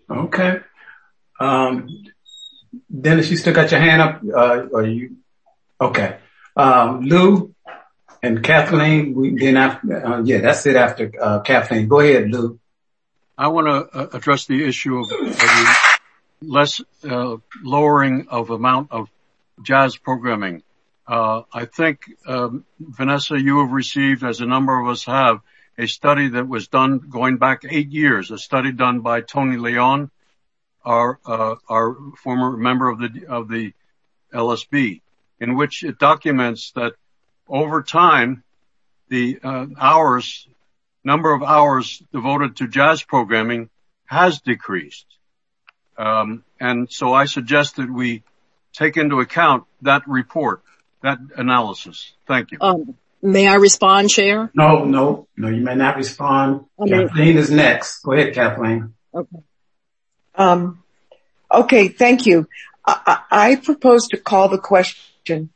S2: Dennis, you still got your hand up? Okay. Lou and Kathleen, that's it after, Kathleen. Go ahead, Lou.
S8: I want to address the issue of the less, lowering of amount of jazz programming. I think, Vanessa, you have received, as a number of us have, a study that was done going back 8 years, a study done by Tony Leon, our former member of the LSB, in which it documents that over time, the number of hours devoted to jazz programming has decreased. And so I suggest that we take into account that report, that analysis. Thank you.
S12: May I respond, Chair?
S2: No, you may not respond. Kathleen is next. Go ahead, Kathleen.
S13: Okay. Okay, thank you. I propose to call the question.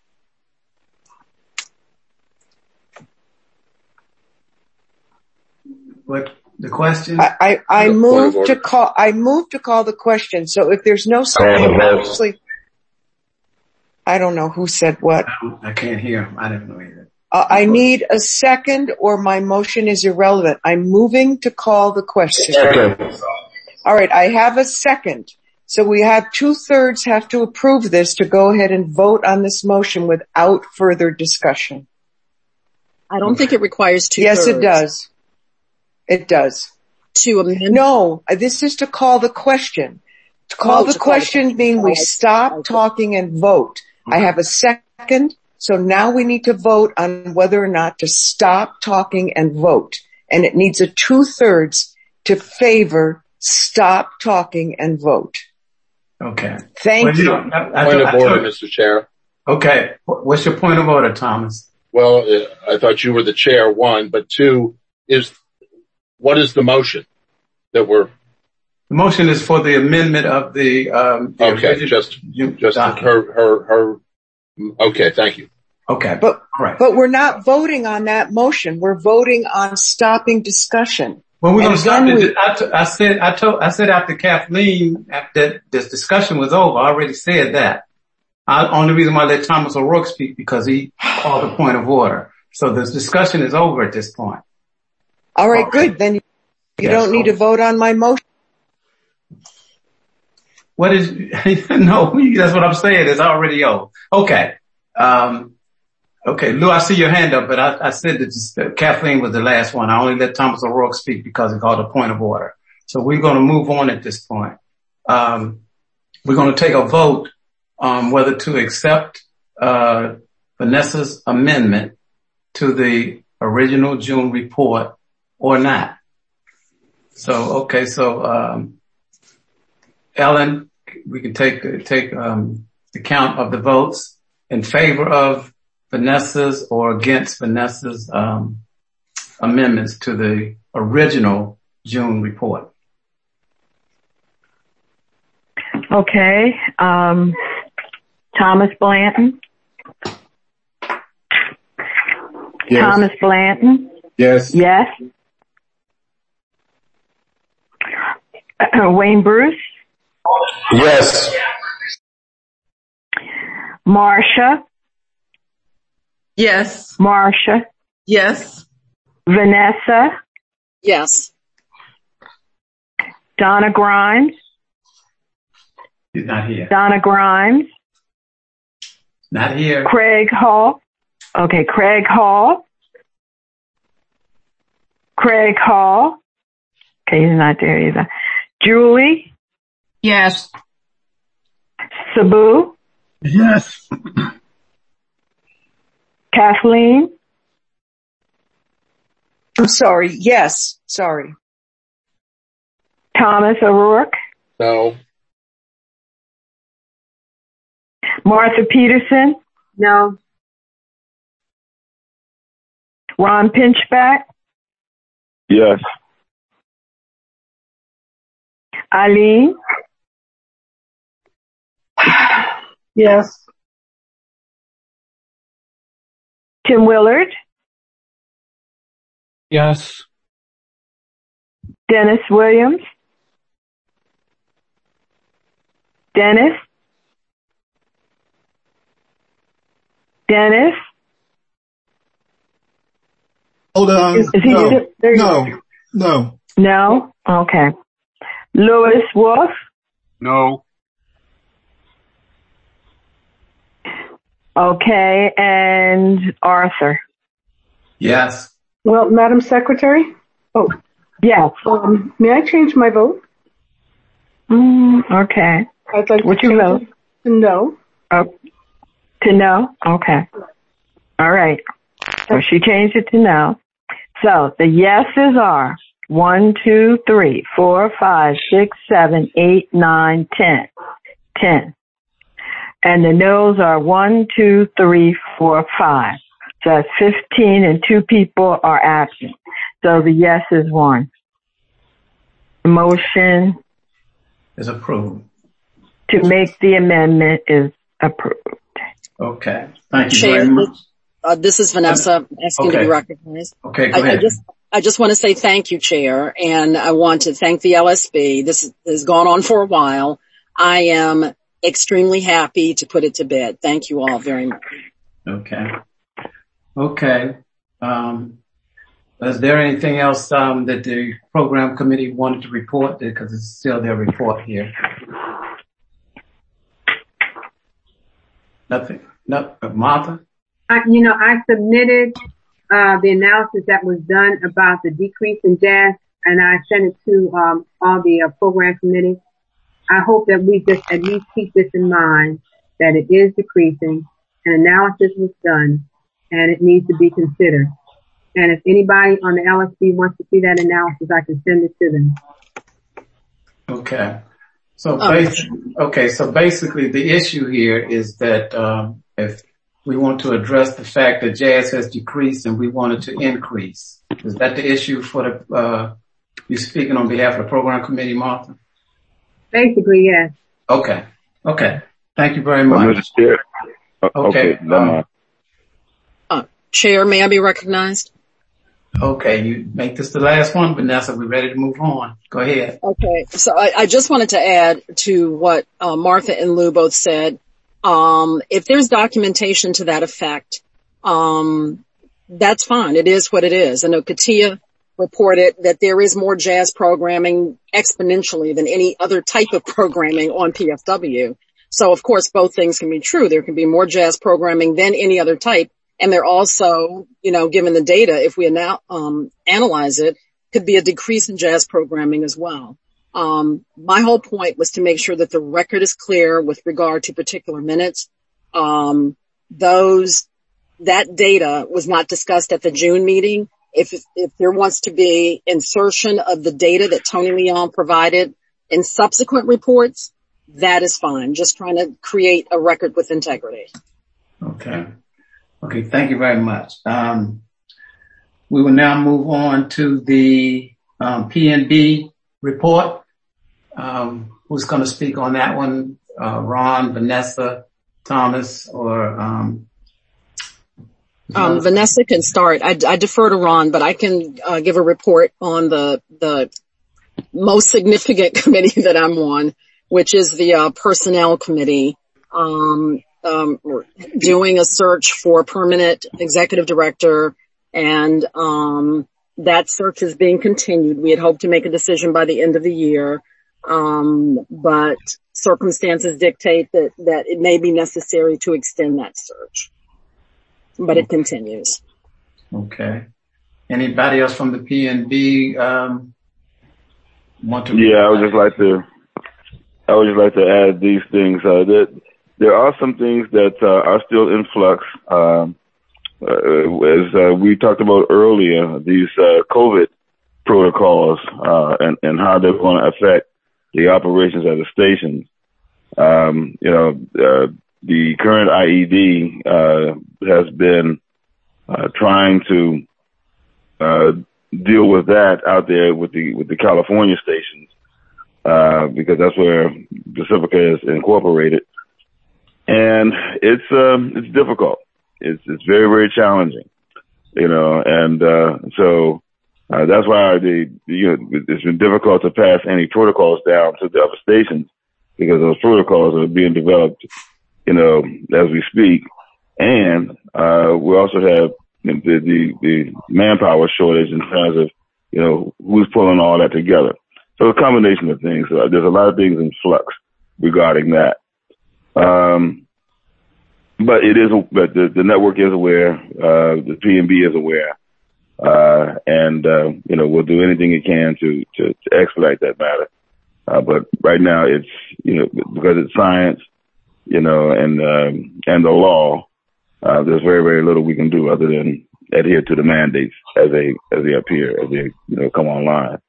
S2: What the question?
S13: I move to call the question. So if there's no second, obviously, I don't know who said what.
S2: I can't hear him. I don't know either.
S13: I need a second or my motion is irrelevant. I'm moving to call the question.
S2: Okay.
S13: All right. I have a second. So we have 2/3 have to approve this to go ahead and vote on this motion without further discussion.
S12: I don't think it requires 2/3.
S13: Yes, it does. It does.
S12: To amend?
S13: No, this is to call the question. Call the question being we stop talking and vote. I have a second. So now we need to vote on whether or not to stop talking and vote. And it needs a 2/3 to favor stop talking and vote.
S2: Okay.
S13: Thank you.
S14: Point of order, Mr. Chair.
S2: Okay. What's your point of order, Thomas?
S14: Well, I thought you were the chair, one, but two what is the motion that we're...
S2: The motion is for the amendment of the
S14: okay, just her. Okay, thank you.
S2: Okay,
S13: but
S2: right.
S13: But we're not voting on that motion. We're voting on stopping discussion.
S2: Well, we're going to stop it. I said after Kathleen, after this discussion was over, I already said that. Only reason why I let Thomas O'Rourke speak because he called a point of order. So this discussion is over at this point.
S13: All right, good. Then you don't need to vote on my motion.
S2: What is, no, that's what I'm saying. It's already over. Okay. Okay, Lou, I see your hand up, but I said that Kathleen was the last one. I only let Thomas O'Rourke speak because he called a point of order. So we're going to move on at this point. We're going to take a vote on whether to accept Vanessa's amendment to the original June report or not. So, okay, so Ellen, we can take the count of the votes in favor of Vanessa's or against Vanessa's amendments to the original June report.
S15: Okay. Thomas Blanton.
S16: Yes.
S15: Thomas Blanton.
S16: Yes.
S15: Yes. Wayne Bruce.
S16: Yes.
S15: Marcia.
S9: Yes.
S15: Marcia.
S9: Yes.
S15: Vanessa.
S12: Yes.
S15: Donna Grimes.
S2: He's not here.
S15: Donna Grimes.
S2: Not here.
S15: Craig Hall. Okay, Craig Hall. Craig Hall. Okay, he's not there either. Julie.
S9: Yes.
S15: Sabu.
S3: Yes.
S15: Kathleen.
S13: I'm sorry. Yes. Sorry.
S15: Thomas O'Rourke.
S14: No.
S15: Martha Peterson.
S6: No.
S15: Ron Pinchback.
S5: Yes.
S15: Eileen.
S9: Yes.
S15: Tim Willard.
S16: Yes.
S15: Dennis Williams. Dennis. Dennis.
S4: Hold on.
S15: Is he there?
S4: No.
S15: No? Okay. Louis Wolf.
S8: No.
S15: Okay, and Arthur.
S2: Yes.
S17: Well, Madam Secretary? Oh.
S15: Yes.
S17: May I change my vote?
S15: Okay.
S17: I'd like
S15: What's
S17: to
S15: your
S17: change
S15: vote?
S17: it to no.
S15: Oh, to no? Okay. All right. So she changed it to no. So the yeses are 1, 2, 3, 4, 5, 6, 7, 8, 9, 10. 10. And the no's are 1, 2, 3, 4, 5. So that's 15 and 2 people are absent. So the yes is 1. The motion
S2: is approved.
S15: To make the amendment is approved.
S2: Okay. Thank you
S12: Chair,
S2: very much.
S12: This is Vanessa asking to be recognized.
S2: Okay, go ahead.
S12: I just want to say thank you, Chair, and I want to thank the LSB. This has gone on for a while. I am extremely happy to put it to bed. Thank you all very much.
S2: Okay. Is there anything else that the program committee wanted to report? Because it's still their report here. Nothing. No, Martha?
S6: I submitted the analysis that was done about the decrease in deaths, and I sent it to all the program committee. I hope that we just at least keep this in mind, that it is decreasing, an analysis was done, and it needs to be considered. And if anybody on the LSB wants to see that analysis, I can send it to them.
S2: Okay. So basically the issue here is that if we want to address the fact that jazz has decreased and we want it to increase, is that the issue for the you speaking on behalf of the program committee, Martha?
S6: Basically, yes.
S2: Okay. Thank you very much.
S5: Okay.
S12: Chair, may I be recognized?
S2: Okay, you make this the last one, Vanessa. We're ready to move on. Go ahead.
S12: Okay, so I just wanted to add to what Martha and Lou both said. If there's documentation to that effect, that's fine. It is what it is. I know Katia reported that there is more jazz programming exponentially than any other type of programming on PFW. So, of course, both things can be true. There can be more jazz programming than any other type. And there also, given the data, if we analyze it, could be a decrease in jazz programming as well. My whole point was to make sure that the record is clear with regard to particular minutes. That data was not discussed at the June meeting. If there wants to be insertion of the data that Tony Leon provided in subsequent reports, that is fine. Just trying to create a record with integrity.
S2: Okay. Thank you very much. We will now move on to the PNB report. Who's going to speak on that one? Ron, Vanessa, Thomas, or
S12: Vanessa can start. I defer to Ron, but I can give a report on the most significant committee that I'm on, which is the personnel committee. Doing a search for a permanent executive director, and that search is being continued. We had hoped to make a decision by the end of the year, but circumstances dictate that it may be necessary to extend that search. But it continues.
S2: Okay. Anybody else from the PNB want to?
S5: Yeah, I would just like to add these things. There are some things that are still in flux. As we talked about earlier, these COVID protocols and how they're going to affect the operations at the stations. The current IED has been trying to deal with that out there with the California stations because that's where Pacifica is incorporated. And it's difficult. It's very, very challenging, and so that's why it's been difficult to pass any protocols down to the other stations because those protocols are being developed, as we speak. And we also have the manpower shortage in terms of, who's pulling all that together. So a combination of things. There's a lot of things in flux regarding that. But the network is aware, the PNB is aware, and we'll do anything it can to expedite that matter. But right now it's, because it's science, and the law, there's very, very little we can do other than adhere to the mandates as they appear, as they, come online.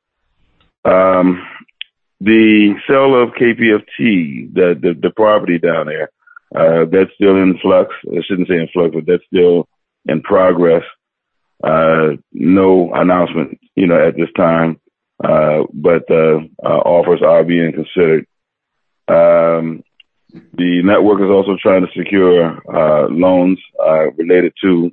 S5: The sale of KPFT, the property down there, that's still in flux. I shouldn't say in flux, but that's still in progress. No announcement, at this time, but offers are being considered. The network is also trying to secure loans related to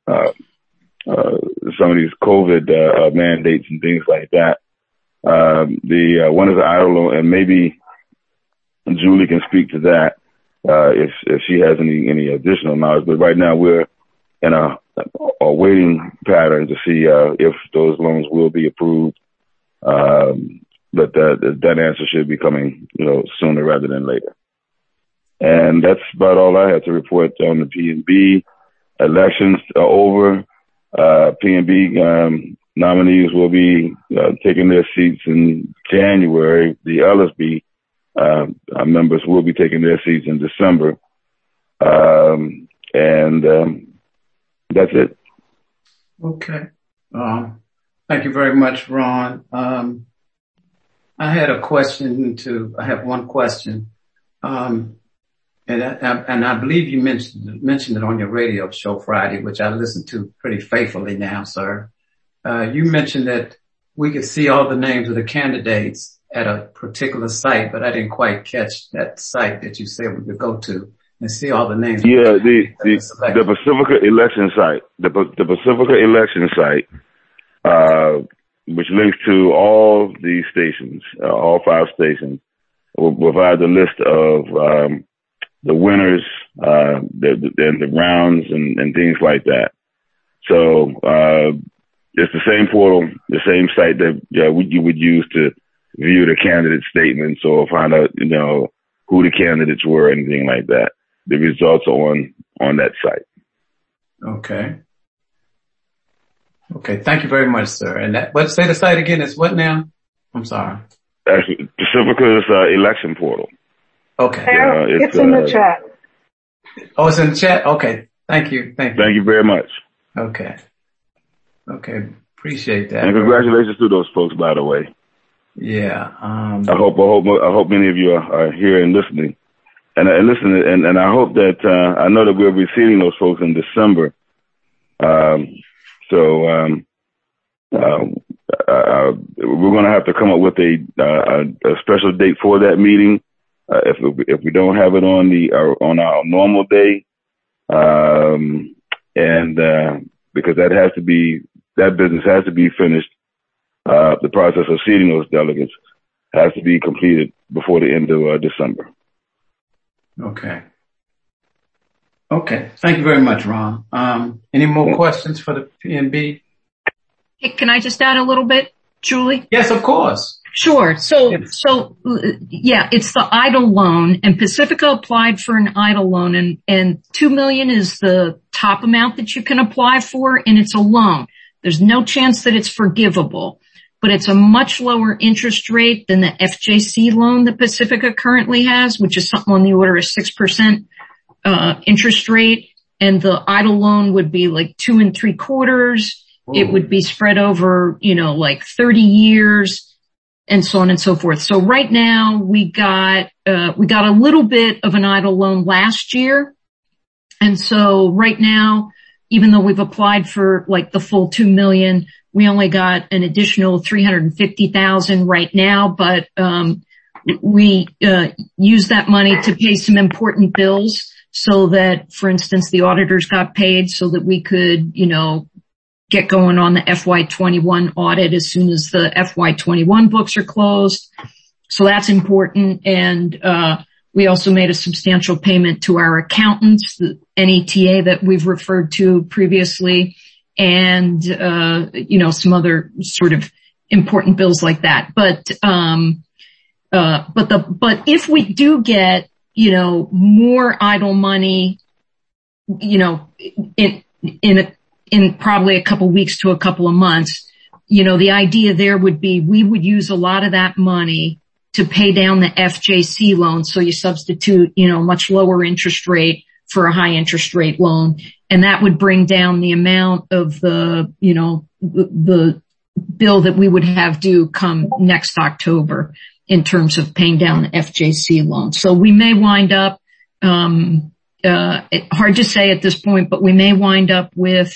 S5: some of these COVID mandates and things like that. The one is an idle loan, and maybe Julie can speak to that if she has any additional knowledge. But right now we're in a waiting pattern to see if those loans will be approved. But that answer should be coming, sooner rather than later. And that's about all I have to report on the PNB. Elections are over. PNB nominees will be taking their seats in January. The LSB our members will be taking their seats in December. That's it.
S2: Okay. Thank you very much, Ron. I have one question. And I believe you mentioned it on your radio show Friday, which I listened to pretty faithfully now, sir. You mentioned that we could see all the names of the candidates at a particular site, but I didn't quite catch that site that you said we could go to and see all the names.
S5: Yeah, the Pacifica election site, the Pacifica election site, which links to all the stations, all 5 stations, will provide the list of the winners, the rounds and things like that. So it's the same portal, the same site that you would use to view the candidate statements or find out, who the candidates were, anything like that. The results are on that site.
S2: Okay. Okay. Thank you very much, sir. And say the site again. It's what now? I'm sorry.
S5: Actually, Pacifica's election portal.
S2: Okay.
S17: It's in the chat.
S2: Oh, it's in the chat? Okay. Thank you.
S5: Thank you very much.
S2: Okay. Appreciate that.
S5: And congratulations to those folks, by the way.
S2: Yeah.
S5: I hope many of you are here and listening. And I hope that, I know that we'll be seeing those folks in December. We're going to have to come up with a special date for that meeting. If we don't have it on our normal day, because that business has to be finished. The process of seating those delegates has to be completed before the end of December.
S2: Okay. Thank you very much, Ron. Any more questions for the PNB?
S18: Hey, can I just add a little bit, Julie?
S2: Yes, of course.
S18: Sure. So it's the EIDL loan, and Pacifica applied for an EIDL loan, and $2 million is the top amount that you can apply for, and it's a loan. There's no chance that it's forgivable, but it's a much lower interest rate than the FJC loan that Pacifica currently has, which is something on the order of 6% interest rate, and the EIDL loan would be like 2 3/4. It would be spread over, like 30 years and so on and so forth. So right now we got a little bit of an EIDL loan last year. And so right now, even though we've applied for like the full $2 million, we only got an additional $350,000 right now, but we used that money to pay some important bills so that, for instance, the auditors got paid so that we could, get going on the FY21 audit as soon as the FY21 books are closed. So that's important. And we also made a substantial payment to our accountants, the NETA that we've referred to previously, and some other sort of important bills like that. But if we do get more EIDL money, in probably a couple weeks to a couple of months, the idea there would be we would use a lot of that money to pay down the FJC loan. So you substitute, much lower interest rate for a high interest rate loan. And that would bring down the amount of the bill that we would have due come next October in terms of paying down the FJC loan. So we may wind up, hard to say at this point, but we may wind up with,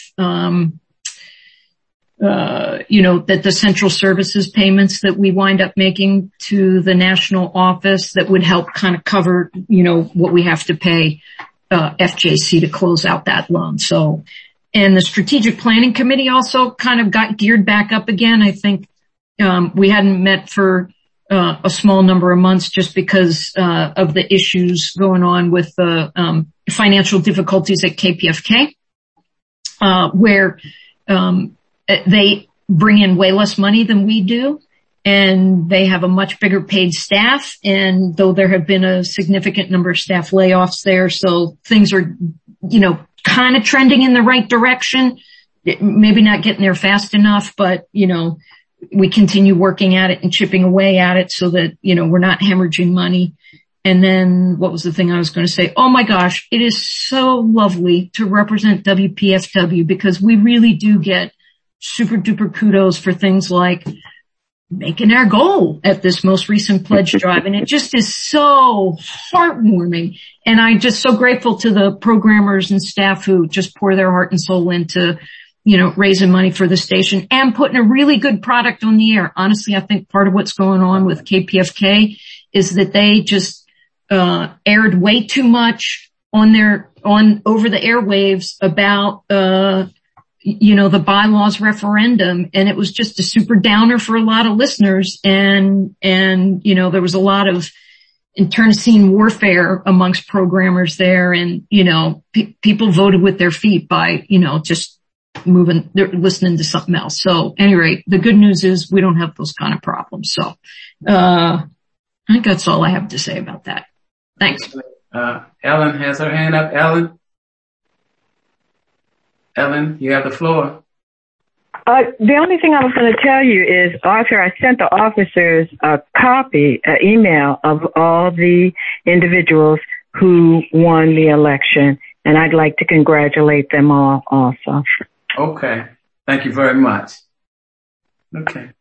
S18: that the central services payments that we wind up making to the national office that would help kind of cover, what we have to pay, FJC to close out that loan. So, and the strategic planning committee also kind of got geared back up again. I think, we hadn't met for, a small number of months just because, of the issues going on with the, financial difficulties at KPFK, where, they bring in way less money than we do, and they have a much bigger paid staff. And though there have been a significant number of staff layoffs there, so things are, kind of trending in the right direction. Maybe not getting there fast enough, but, we continue working at it and chipping away at it so that, we're not hemorrhaging money. And then what was the thing I was going to say? Oh my gosh, it is so lovely to represent WPFW because we really do get super duper kudos for things like making our goal at this most recent pledge drive. And it just is so heartwarming. And I'm just so grateful to the programmers and staff who just pour their heart and soul into, raising money for the station and putting a really good product on the air. Honestly, I think part of what's going on with KPFK is that they just aired way too much over the airwaves about, the bylaws referendum. And it was just a super downer for a lot of listeners. And, there was a lot of internecine warfare amongst programmers there. And, people voted with their feet by, just they're listening to something else. So anyway, the good news is we don't have those kind of problems. So, I think that's all I have to say about that. Thanks.
S2: Ellen has her hand up. Ellen, you have the floor.
S15: The only thing I was going to tell you is, Arthur, I sent the officers an email of all the individuals who won the election, and I'd like to congratulate them all also.
S2: Okay. Thank you very much. Okay.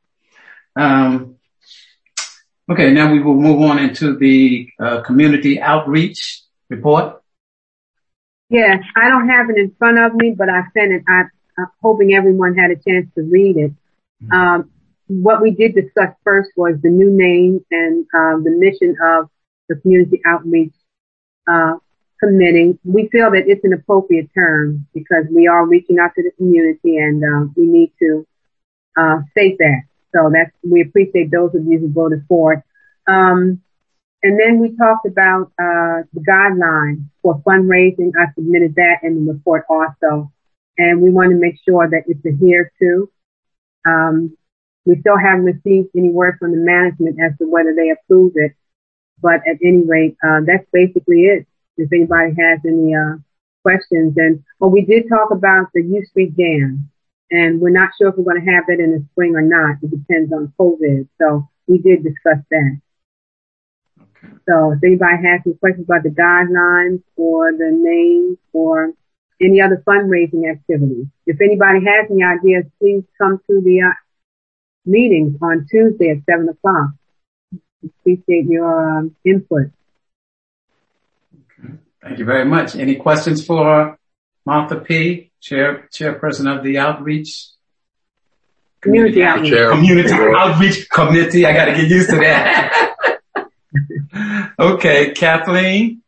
S2: Okay, now we will move on into the community outreach report.
S6: Yes, I don't have it in front of me, but I sent it. I'm hoping everyone had a chance to read it. What we did discuss first was the new name and the mission of the community outreach committee. We feel that it's an appropriate term because we are reaching out to the community and we need to state that. So we appreciate those of you who voted for it. And then we talked about the guidelines for fundraising. I submitted that in the report also. And we want to make sure that it's adhered to. We still haven't received any word from the management as to whether they approve it. But at any rate, that's basically it. If anybody has any questions. And we did talk about the U Street Jam. And we're not sure if we're going to have that in the spring or not. It depends on COVID. So we did discuss that. Okay. So if anybody has any questions about the guidelines or the name or any other fundraising activities, if anybody has any ideas, please come to the meetings on Tuesday at 7:00. Appreciate your input.
S2: Okay. Thank you very much. Any questions for Martha P., Chairperson of the Outreach?
S6: Community Outreach.
S2: Community Outreach Committee. I got to get used to that. Okay, Kathleen.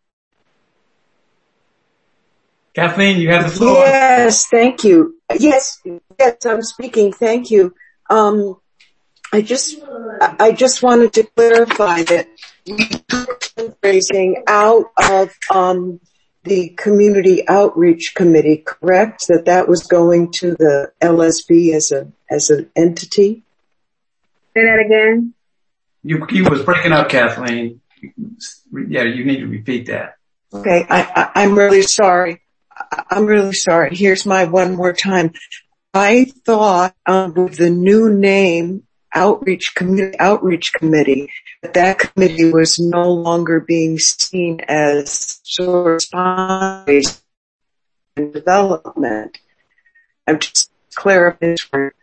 S2: Kathleen, you have the floor.
S13: Yes, thank you. Yes, I'm speaking. Thank you. I just wanted to clarify that we took fundraising out of the Community Outreach Committee, correct? That was going to the LSB as an entity?
S6: Say that again.
S2: You was breaking up, Kathleen. Yeah, you need to repeat that.
S13: Okay, I'm really sorry. Here's my one more time. I thought with the new name, Community Outreach Committee, that committee was no longer being seen as source and development. I'm just clarifying for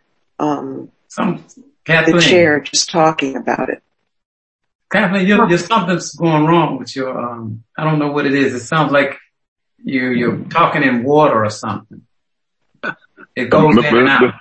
S13: the chair just talking about it.
S2: Kathleen, something's going wrong with your, I don't know what it is. It sounds like you're talking in water or something. It goes in and out.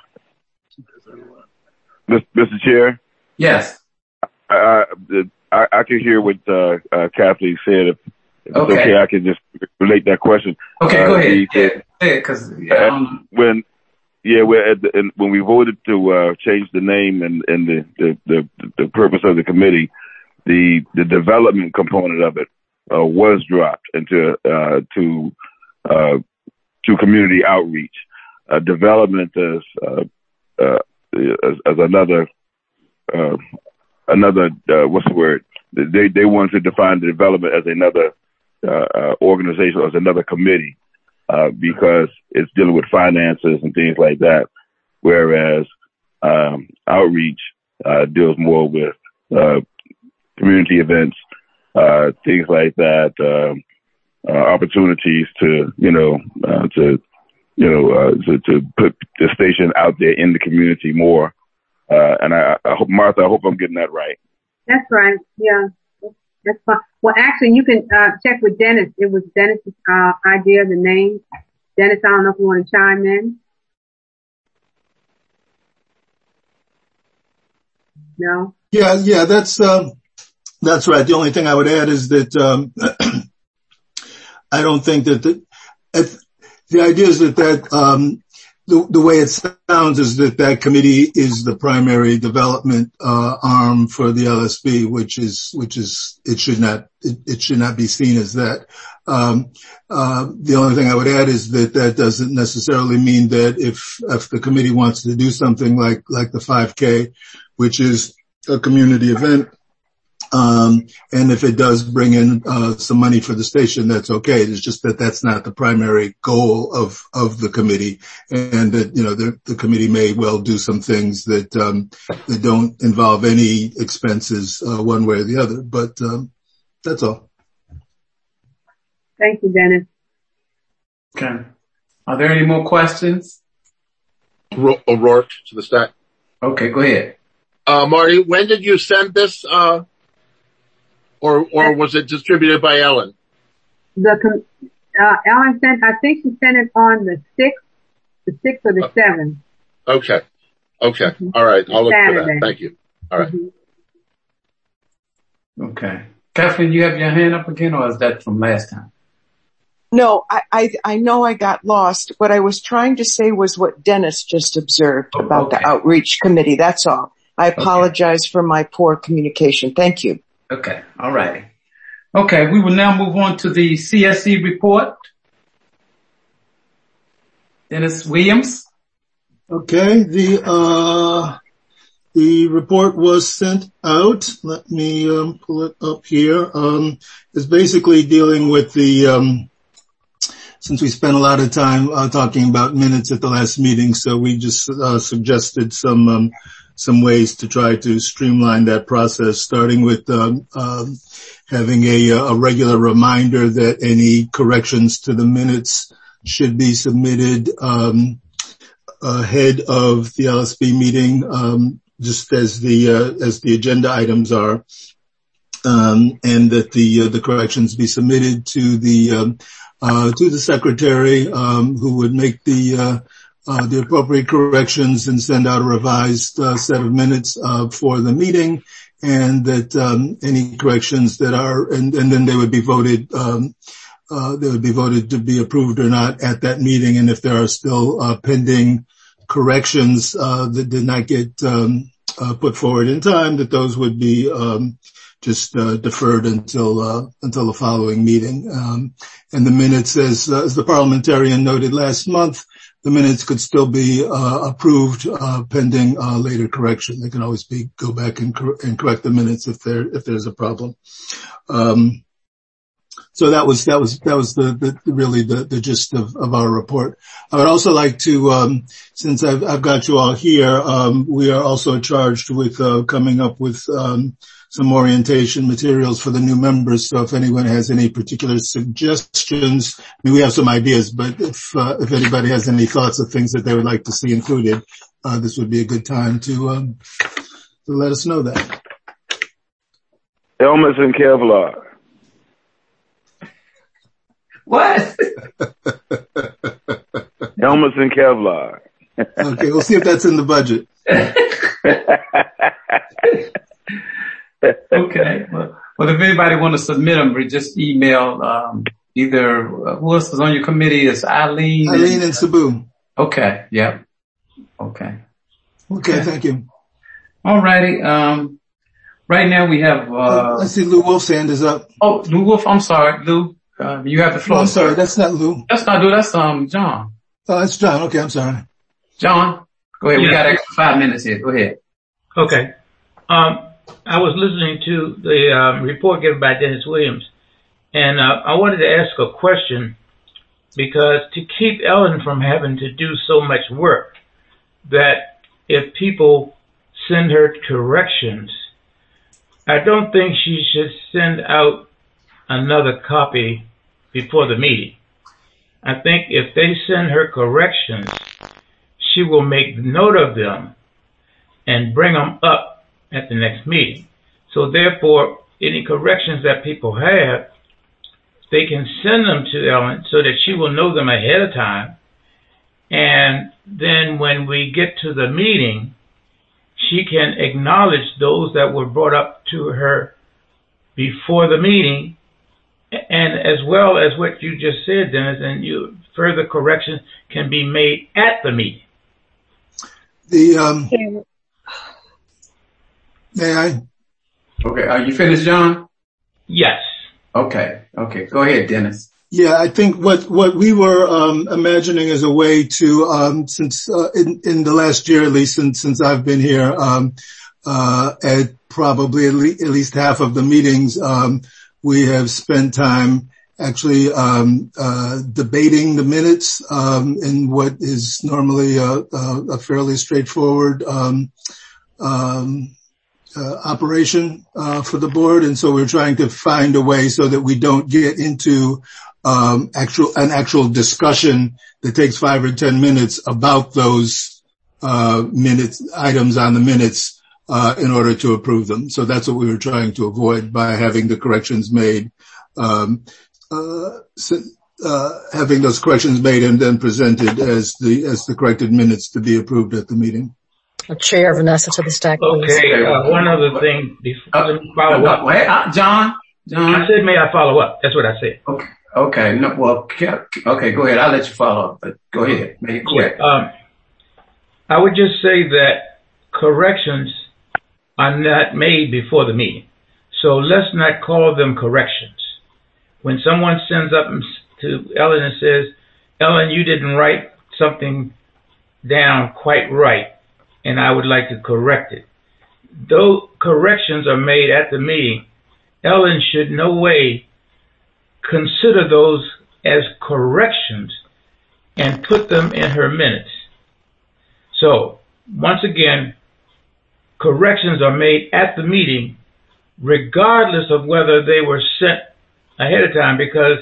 S5: Mr. Chair?
S2: Yes.
S5: I can hear what Kathleen said. If it's okay, I can just relate that question.
S2: Okay, go ahead.
S5: When we voted to change the name and the purpose of the committee, the development component of it was dropped into to community outreach. Development as another what's the word? They wanted to define the development as another organization, as another committee, because it's dealing with finances and things like that. Whereas outreach deals more with community events, things like that, opportunities to put the station out there in the community more. And I hope, Martha, I hope I'm getting that right.
S6: That's right. Yeah, that's fine. Well, actually, you can check with Dennis. It was Dennis's idea, the name. Dennis, I don't know if you want to chime in. No?
S4: Yeah, that's right. The only thing I would add is that I don't think that the idea is that the way it sounds is that committee is the primary development arm for the LSB, which is it should not be seen as that. The only thing I would add is that doesn't necessarily mean that if the committee wants to do something like the 5K, which is a community event, and if it does bring in some money for the station, that's okay. It's just that that's not the primary goal of the committee, and that the committee may well do some things that don't involve any expenses one way or the other. But that's all.
S6: Thank you, Dennis.
S2: Okay. Are there any more questions?
S14: O'Rourke to the stack.
S2: Okay, go ahead.
S14: Marty, when did you send this? Or was it distributed by Ellen?
S6: Ellen sent, I think she sent it on the 6th or the 7th.
S14: Okay. Mm-hmm. All right. I'll look for that. Thank you. All right.
S2: Mm-hmm. Okay. Kathleen, you have your hand up again, or is that from last time?
S13: No, I know I got lost. What I was trying to say was what Dennis just observed about the outreach committee. That's all. I apologize for my poor communication. Thank you.
S2: Okay. All righty. Okay. We will now move on to the CSE report. Dennis Williams.
S4: Okay. The report was sent out. Let me pull it up here. It's basically dealing with since we spent a lot of time talking about minutes at the last meeting, so we just suggested some ways to try to streamline that process, starting with having a regular reminder that any corrections to the minutes should be submitted ahead of the LSB meeting, just as the agenda items are, and that the corrections be submitted to the secretary, who would make the appropriate corrections and send out a revised set of minutes for the meeting, and that any corrections that are and then they would be voted to be approved or not at that meeting, and if there are still pending corrections that did not get put forward in time, that those would be just deferred until the following meeting. And the minutes, as the parliamentarian noted last month, the minutes could still be approved pending later correction. They can always go back and correct the minutes if there's a problem. So that was really the gist of our report. I would also like to, since I've got you all here, we are also charged with coming up with some orientation materials for the new members. So if anyone has any particular suggestions, I mean, we have some ideas, but if anybody has any thoughts of things that they would like to see included, this would be a good time to let us know that.
S5: Helmets and Kevlar.
S2: What?
S5: Helmets and Kevlar.
S4: Okay, we'll see if that's in the budget.
S2: Okay. Well, if anybody want to submit them, just email either who else is on your committee? Is Eileen
S4: and Sabu.
S2: Okay. Yep. Okay.
S4: Okay. Thank you.
S2: All righty. Right now we have.
S4: I see Lou Wolf's hand is up.
S2: Oh, Lou Wolf. I'm sorry, Lou. You have the floor.
S4: No, I'm sorry. That's not Lou.
S2: That's not Lou. That's John.
S4: Oh, that's John. Okay, I'm sorry.
S2: John, go ahead. Yeah. We got extra 5 minutes here. Go ahead.
S19: Okay. I was listening to the report given by Dennis Williams, and I wanted to ask a question, because to keep Ellen from having to do so much work, that if people send her corrections, I don't think she should send out another copy before the meeting. I think if they send her corrections, she will make note of them and bring them up at the next meeting. So therefore, any corrections that people have, they can send them to Ellen so that she will know them ahead of time. And then when we get to the meeting, she can acknowledge those that were brought up to her before the meeting, and as well as what you just said, Dennis, and further corrections can be made at the meeting.
S4: May I?
S2: Okay, are you finished, John?
S19: Yes.
S2: Okay. Go ahead, Dennis.
S4: Yeah, I think what we were imagining as a way to since in the last year, at least since I've been here, at probably at least half of the meetings, we have spent time actually debating the minutes in what is normally a fairly straightforward operation for the board, and so we're trying to find a way so that we don't get into an actual discussion that takes 5 or 10 minutes about those items on the minutes in order to approve them. So that's what we were trying to avoid by having the corrections made, having those corrections made and then presented as the corrected minutes to be approved at the meeting.
S12: Chair Vanessa to the stack, please.
S19: Okay, one other thing before let me follow up.
S2: Wait, John.
S19: I said, may I follow up? That's what I said.
S2: Okay. No, well, okay, go ahead. I'll let you follow up, but go ahead. Make it quick.
S19: I would just say that corrections are not made before the meeting. So let's not call them corrections. When someone sends up to Ellen and says, Ellen, you didn't write something down quite right, and I would like to correct it. Though corrections are made at the meeting, Ellen should no way consider those as corrections and put them in her minutes. So, once again, corrections are made at the meeting regardless of whether they were sent ahead of time, because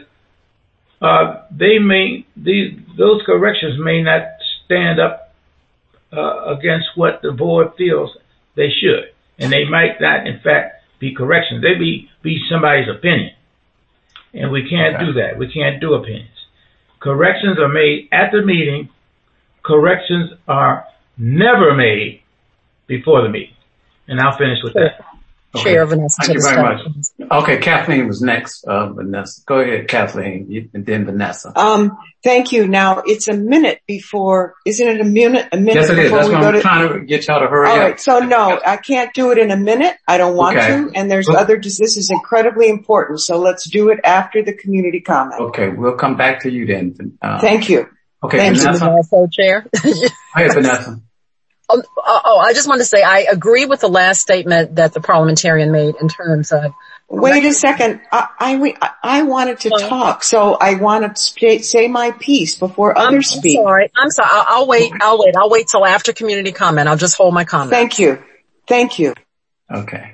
S19: those corrections may not stand up against what the board feels they should, and they might not, in fact, be corrections. They be somebody's opinion, and we can't do that. We can't do opinions. Corrections are made at the meeting. Corrections are never made before the meeting, and I'll finish with that.
S12: Chair Vanessa.
S2: Thank you very much. Okay, Kathleen was next. Vanessa, go ahead, Kathleen, and then Vanessa.
S13: Thank you. Now it's a minute before. Isn't it a minute?
S2: Yes, it is. That's why I'm trying to get y'all to hurry up.
S13: All right. So no, I can't do it in a minute. I don't want to. And there's this is incredibly important. So let's do it after the community comment.
S2: Okay, we'll come back to you then.
S13: Thank you.
S2: Okay,
S12: Thank
S2: Vanessa.
S12: you, Chair.
S2: Go ahead, Vanessa.
S12: I just want to say I agree with the last statement that the parliamentarian made in terms of.
S13: Wait a second. I wanted to talk, so I want to say my piece before others speak.
S12: I'm sorry. I'll wait. I'll wait till after community comment. I'll just hold my comment.
S13: Thank you.
S2: Okay.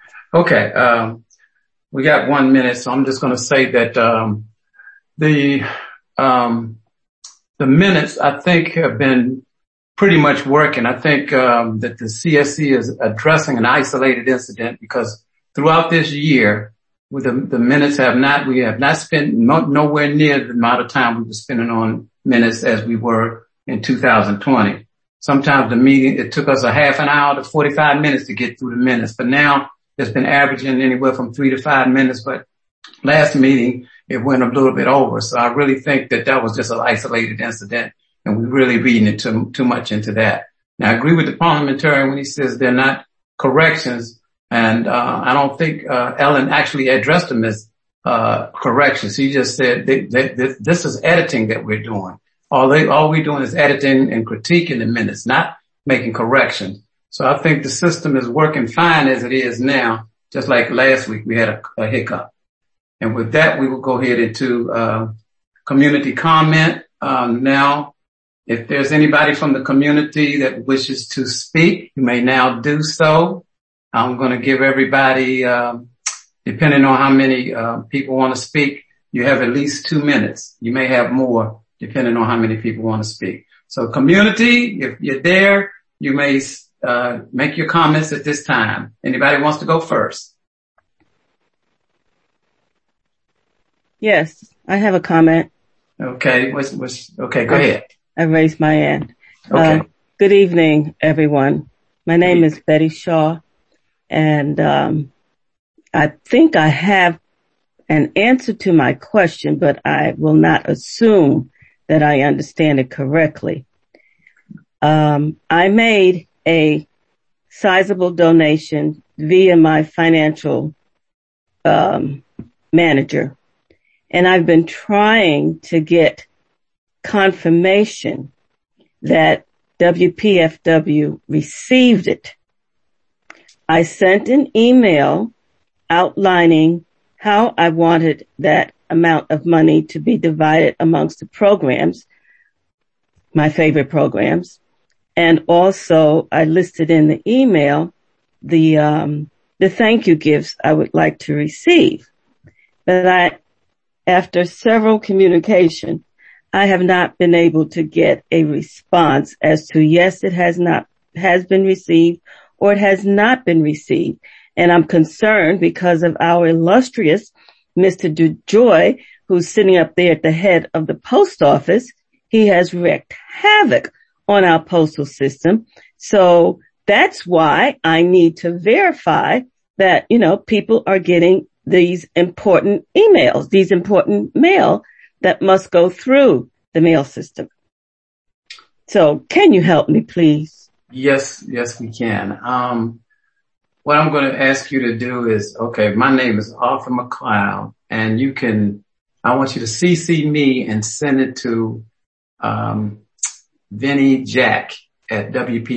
S2: We got 1 minute, so I'm just going to say that the minutes I think have been pretty much working. I think that the CSC is addressing an isolated incident, because throughout this year, with the minutes we have not spent nowhere near the amount of time we were spending on minutes as we were in 2020. Sometimes the meeting, it took us a half an hour to 45 minutes to get through the minutes, but now it's been averaging anywhere from 3 to 5 minutes. But last meeting, it went a little bit over. So I really think that was just an isolated incident, and we're really reading it too much into that. Now, I agree with the parliamentarian when he says they're not corrections. And I don't think Ellen actually addressed them as corrections. He just said this is editing that we're doing. All we're doing is editing and critiquing the minutes, not making corrections. So I think the system is working fine as it is now. Just like last week, we had a hiccup. And with that, we will go ahead into community comment now. If there's anybody from the community that wishes to speak, you may now do so. I'm going to give everybody, depending on how many people want to speak, you have at least 2 minutes. You may have more, depending on how many people want to speak. So community, if you're there, you may make your comments at this time. Anybody wants to go first?
S20: Yes, I have a comment.
S2: Okay, okay, go ahead.
S20: I raised my hand.
S2: Okay.
S20: Good evening, everyone. My name is Betty Shaw, and I think I have an answer to my question, but I will not assume that I understand it correctly. I made a sizable donation via my financial manager, and I've been trying to get confirmation that WPFW received it. I sent an email outlining how I wanted that amount of money to be divided amongst the programs, my favorite programs. And also I listed in the email the thank you gifts I would like to receive. But after several communication, I have not been able to get a response as to yes, it has been received or it has not been received. And I'm concerned because of our illustrious Mr. DeJoy, who's sitting up there at the head of the post office. He has wreaked havoc on our postal system. So that's why I need to verify that, people are getting these important emails, these important mail that must go through the mail system. So can you help me, please?
S2: Yes, we can. What I'm going to ask you to do is, okay, my name is Arthur McLeod, and I want you to CC me and send it to, Vinnie Jack at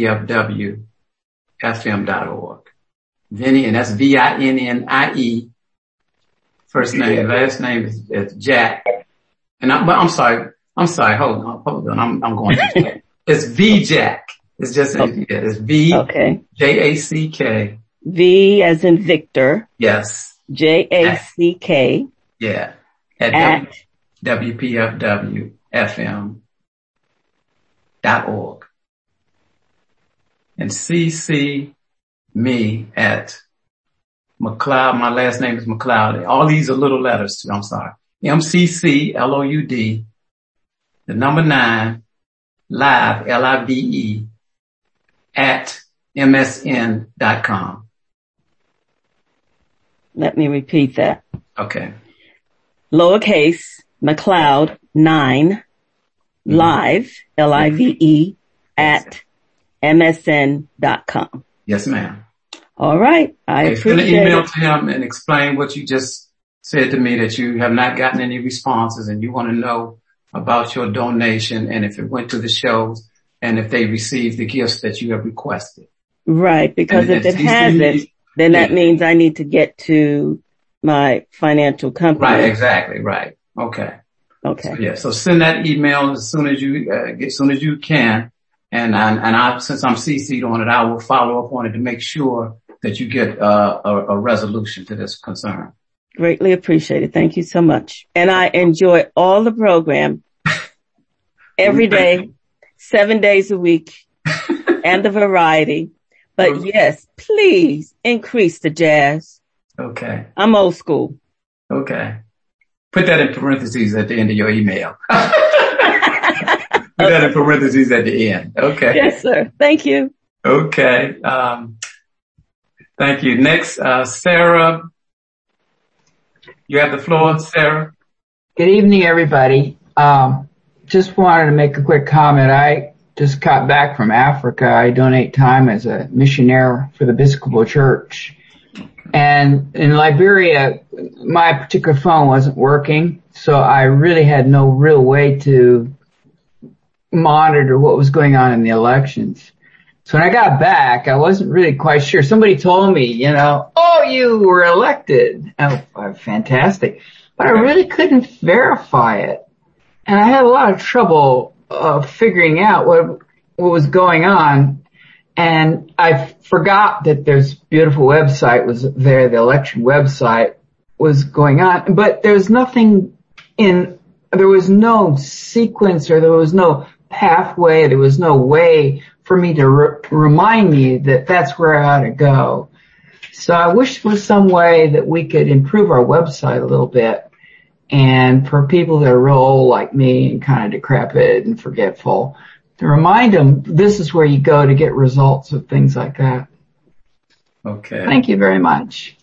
S2: WPFWFM.org. Vinnie, and that's VINNIE. First name, last name is Jack. And I'm sorry. Hold on. I'm going to it's V Jack. It's just, it's V.
S20: Okay.
S2: JACK.
S20: V as in Victor.
S2: Yes.
S20: JACK.
S2: Yeah. At WPFWFM.org. And CC me at McLeod. My last name is McLeod. All these are little letters too. I'm sorry. MCCLOUD, the number 9, live, LIVE, at MSN.com.
S20: Let me repeat that.
S2: Okay.
S20: Lowercase, McLeod, 9, live, LIVE, at MSN.com.
S2: Yes, ma'am.
S20: All right. I appreciate it.
S2: Send an email to him and explain what you just said to me, that you have not gotten any responses and you want to know about your donation and if it went to the shows and if they received the gifts that you have requested.
S20: Right, because if it hasn't, then that means I need to get to my financial company.
S2: Right, exactly, right. Okay. So send that email as soon as you can, and I since I'm CC'd on it, I will follow up on it to make sure that you get a resolution to this concern.
S20: Greatly appreciated. Thank you so much. And I enjoy all the program every day, 7 days a week, and the variety. But yes, please increase the jazz.
S2: Okay.
S20: I'm old school.
S2: Okay. Put that in parentheses at the end of your email. Put that in parentheses at the end. Okay.
S20: Yes, sir. Thank you.
S2: Okay. Thank you. Next, Sarah. You have the floor, Sarah.
S21: Good evening, everybody. Just wanted to make a quick comment. I just got back from Africa. I donate time as a missionary for the Episcopal Church. And in Liberia, my particular phone wasn't working, so I really had no real way to monitor what was going on in the elections. So when I got back, I wasn't really quite sure. Somebody told me, oh, you were elected. Oh, fantastic. But I really couldn't verify it. And I had a lot of trouble figuring out what was going on. And I forgot that this beautiful website was there, the election website was going on, but there's nothing there was no sequence, or there was no pathway, there was no way for me to remind me that that's where I ought to go. So I wish there was some way that we could improve our website a little bit. And for people that are real old like me and kind of decrepit and forgetful, to remind them this is where you go to get results of things like that.
S2: Okay.
S21: Thank you very much.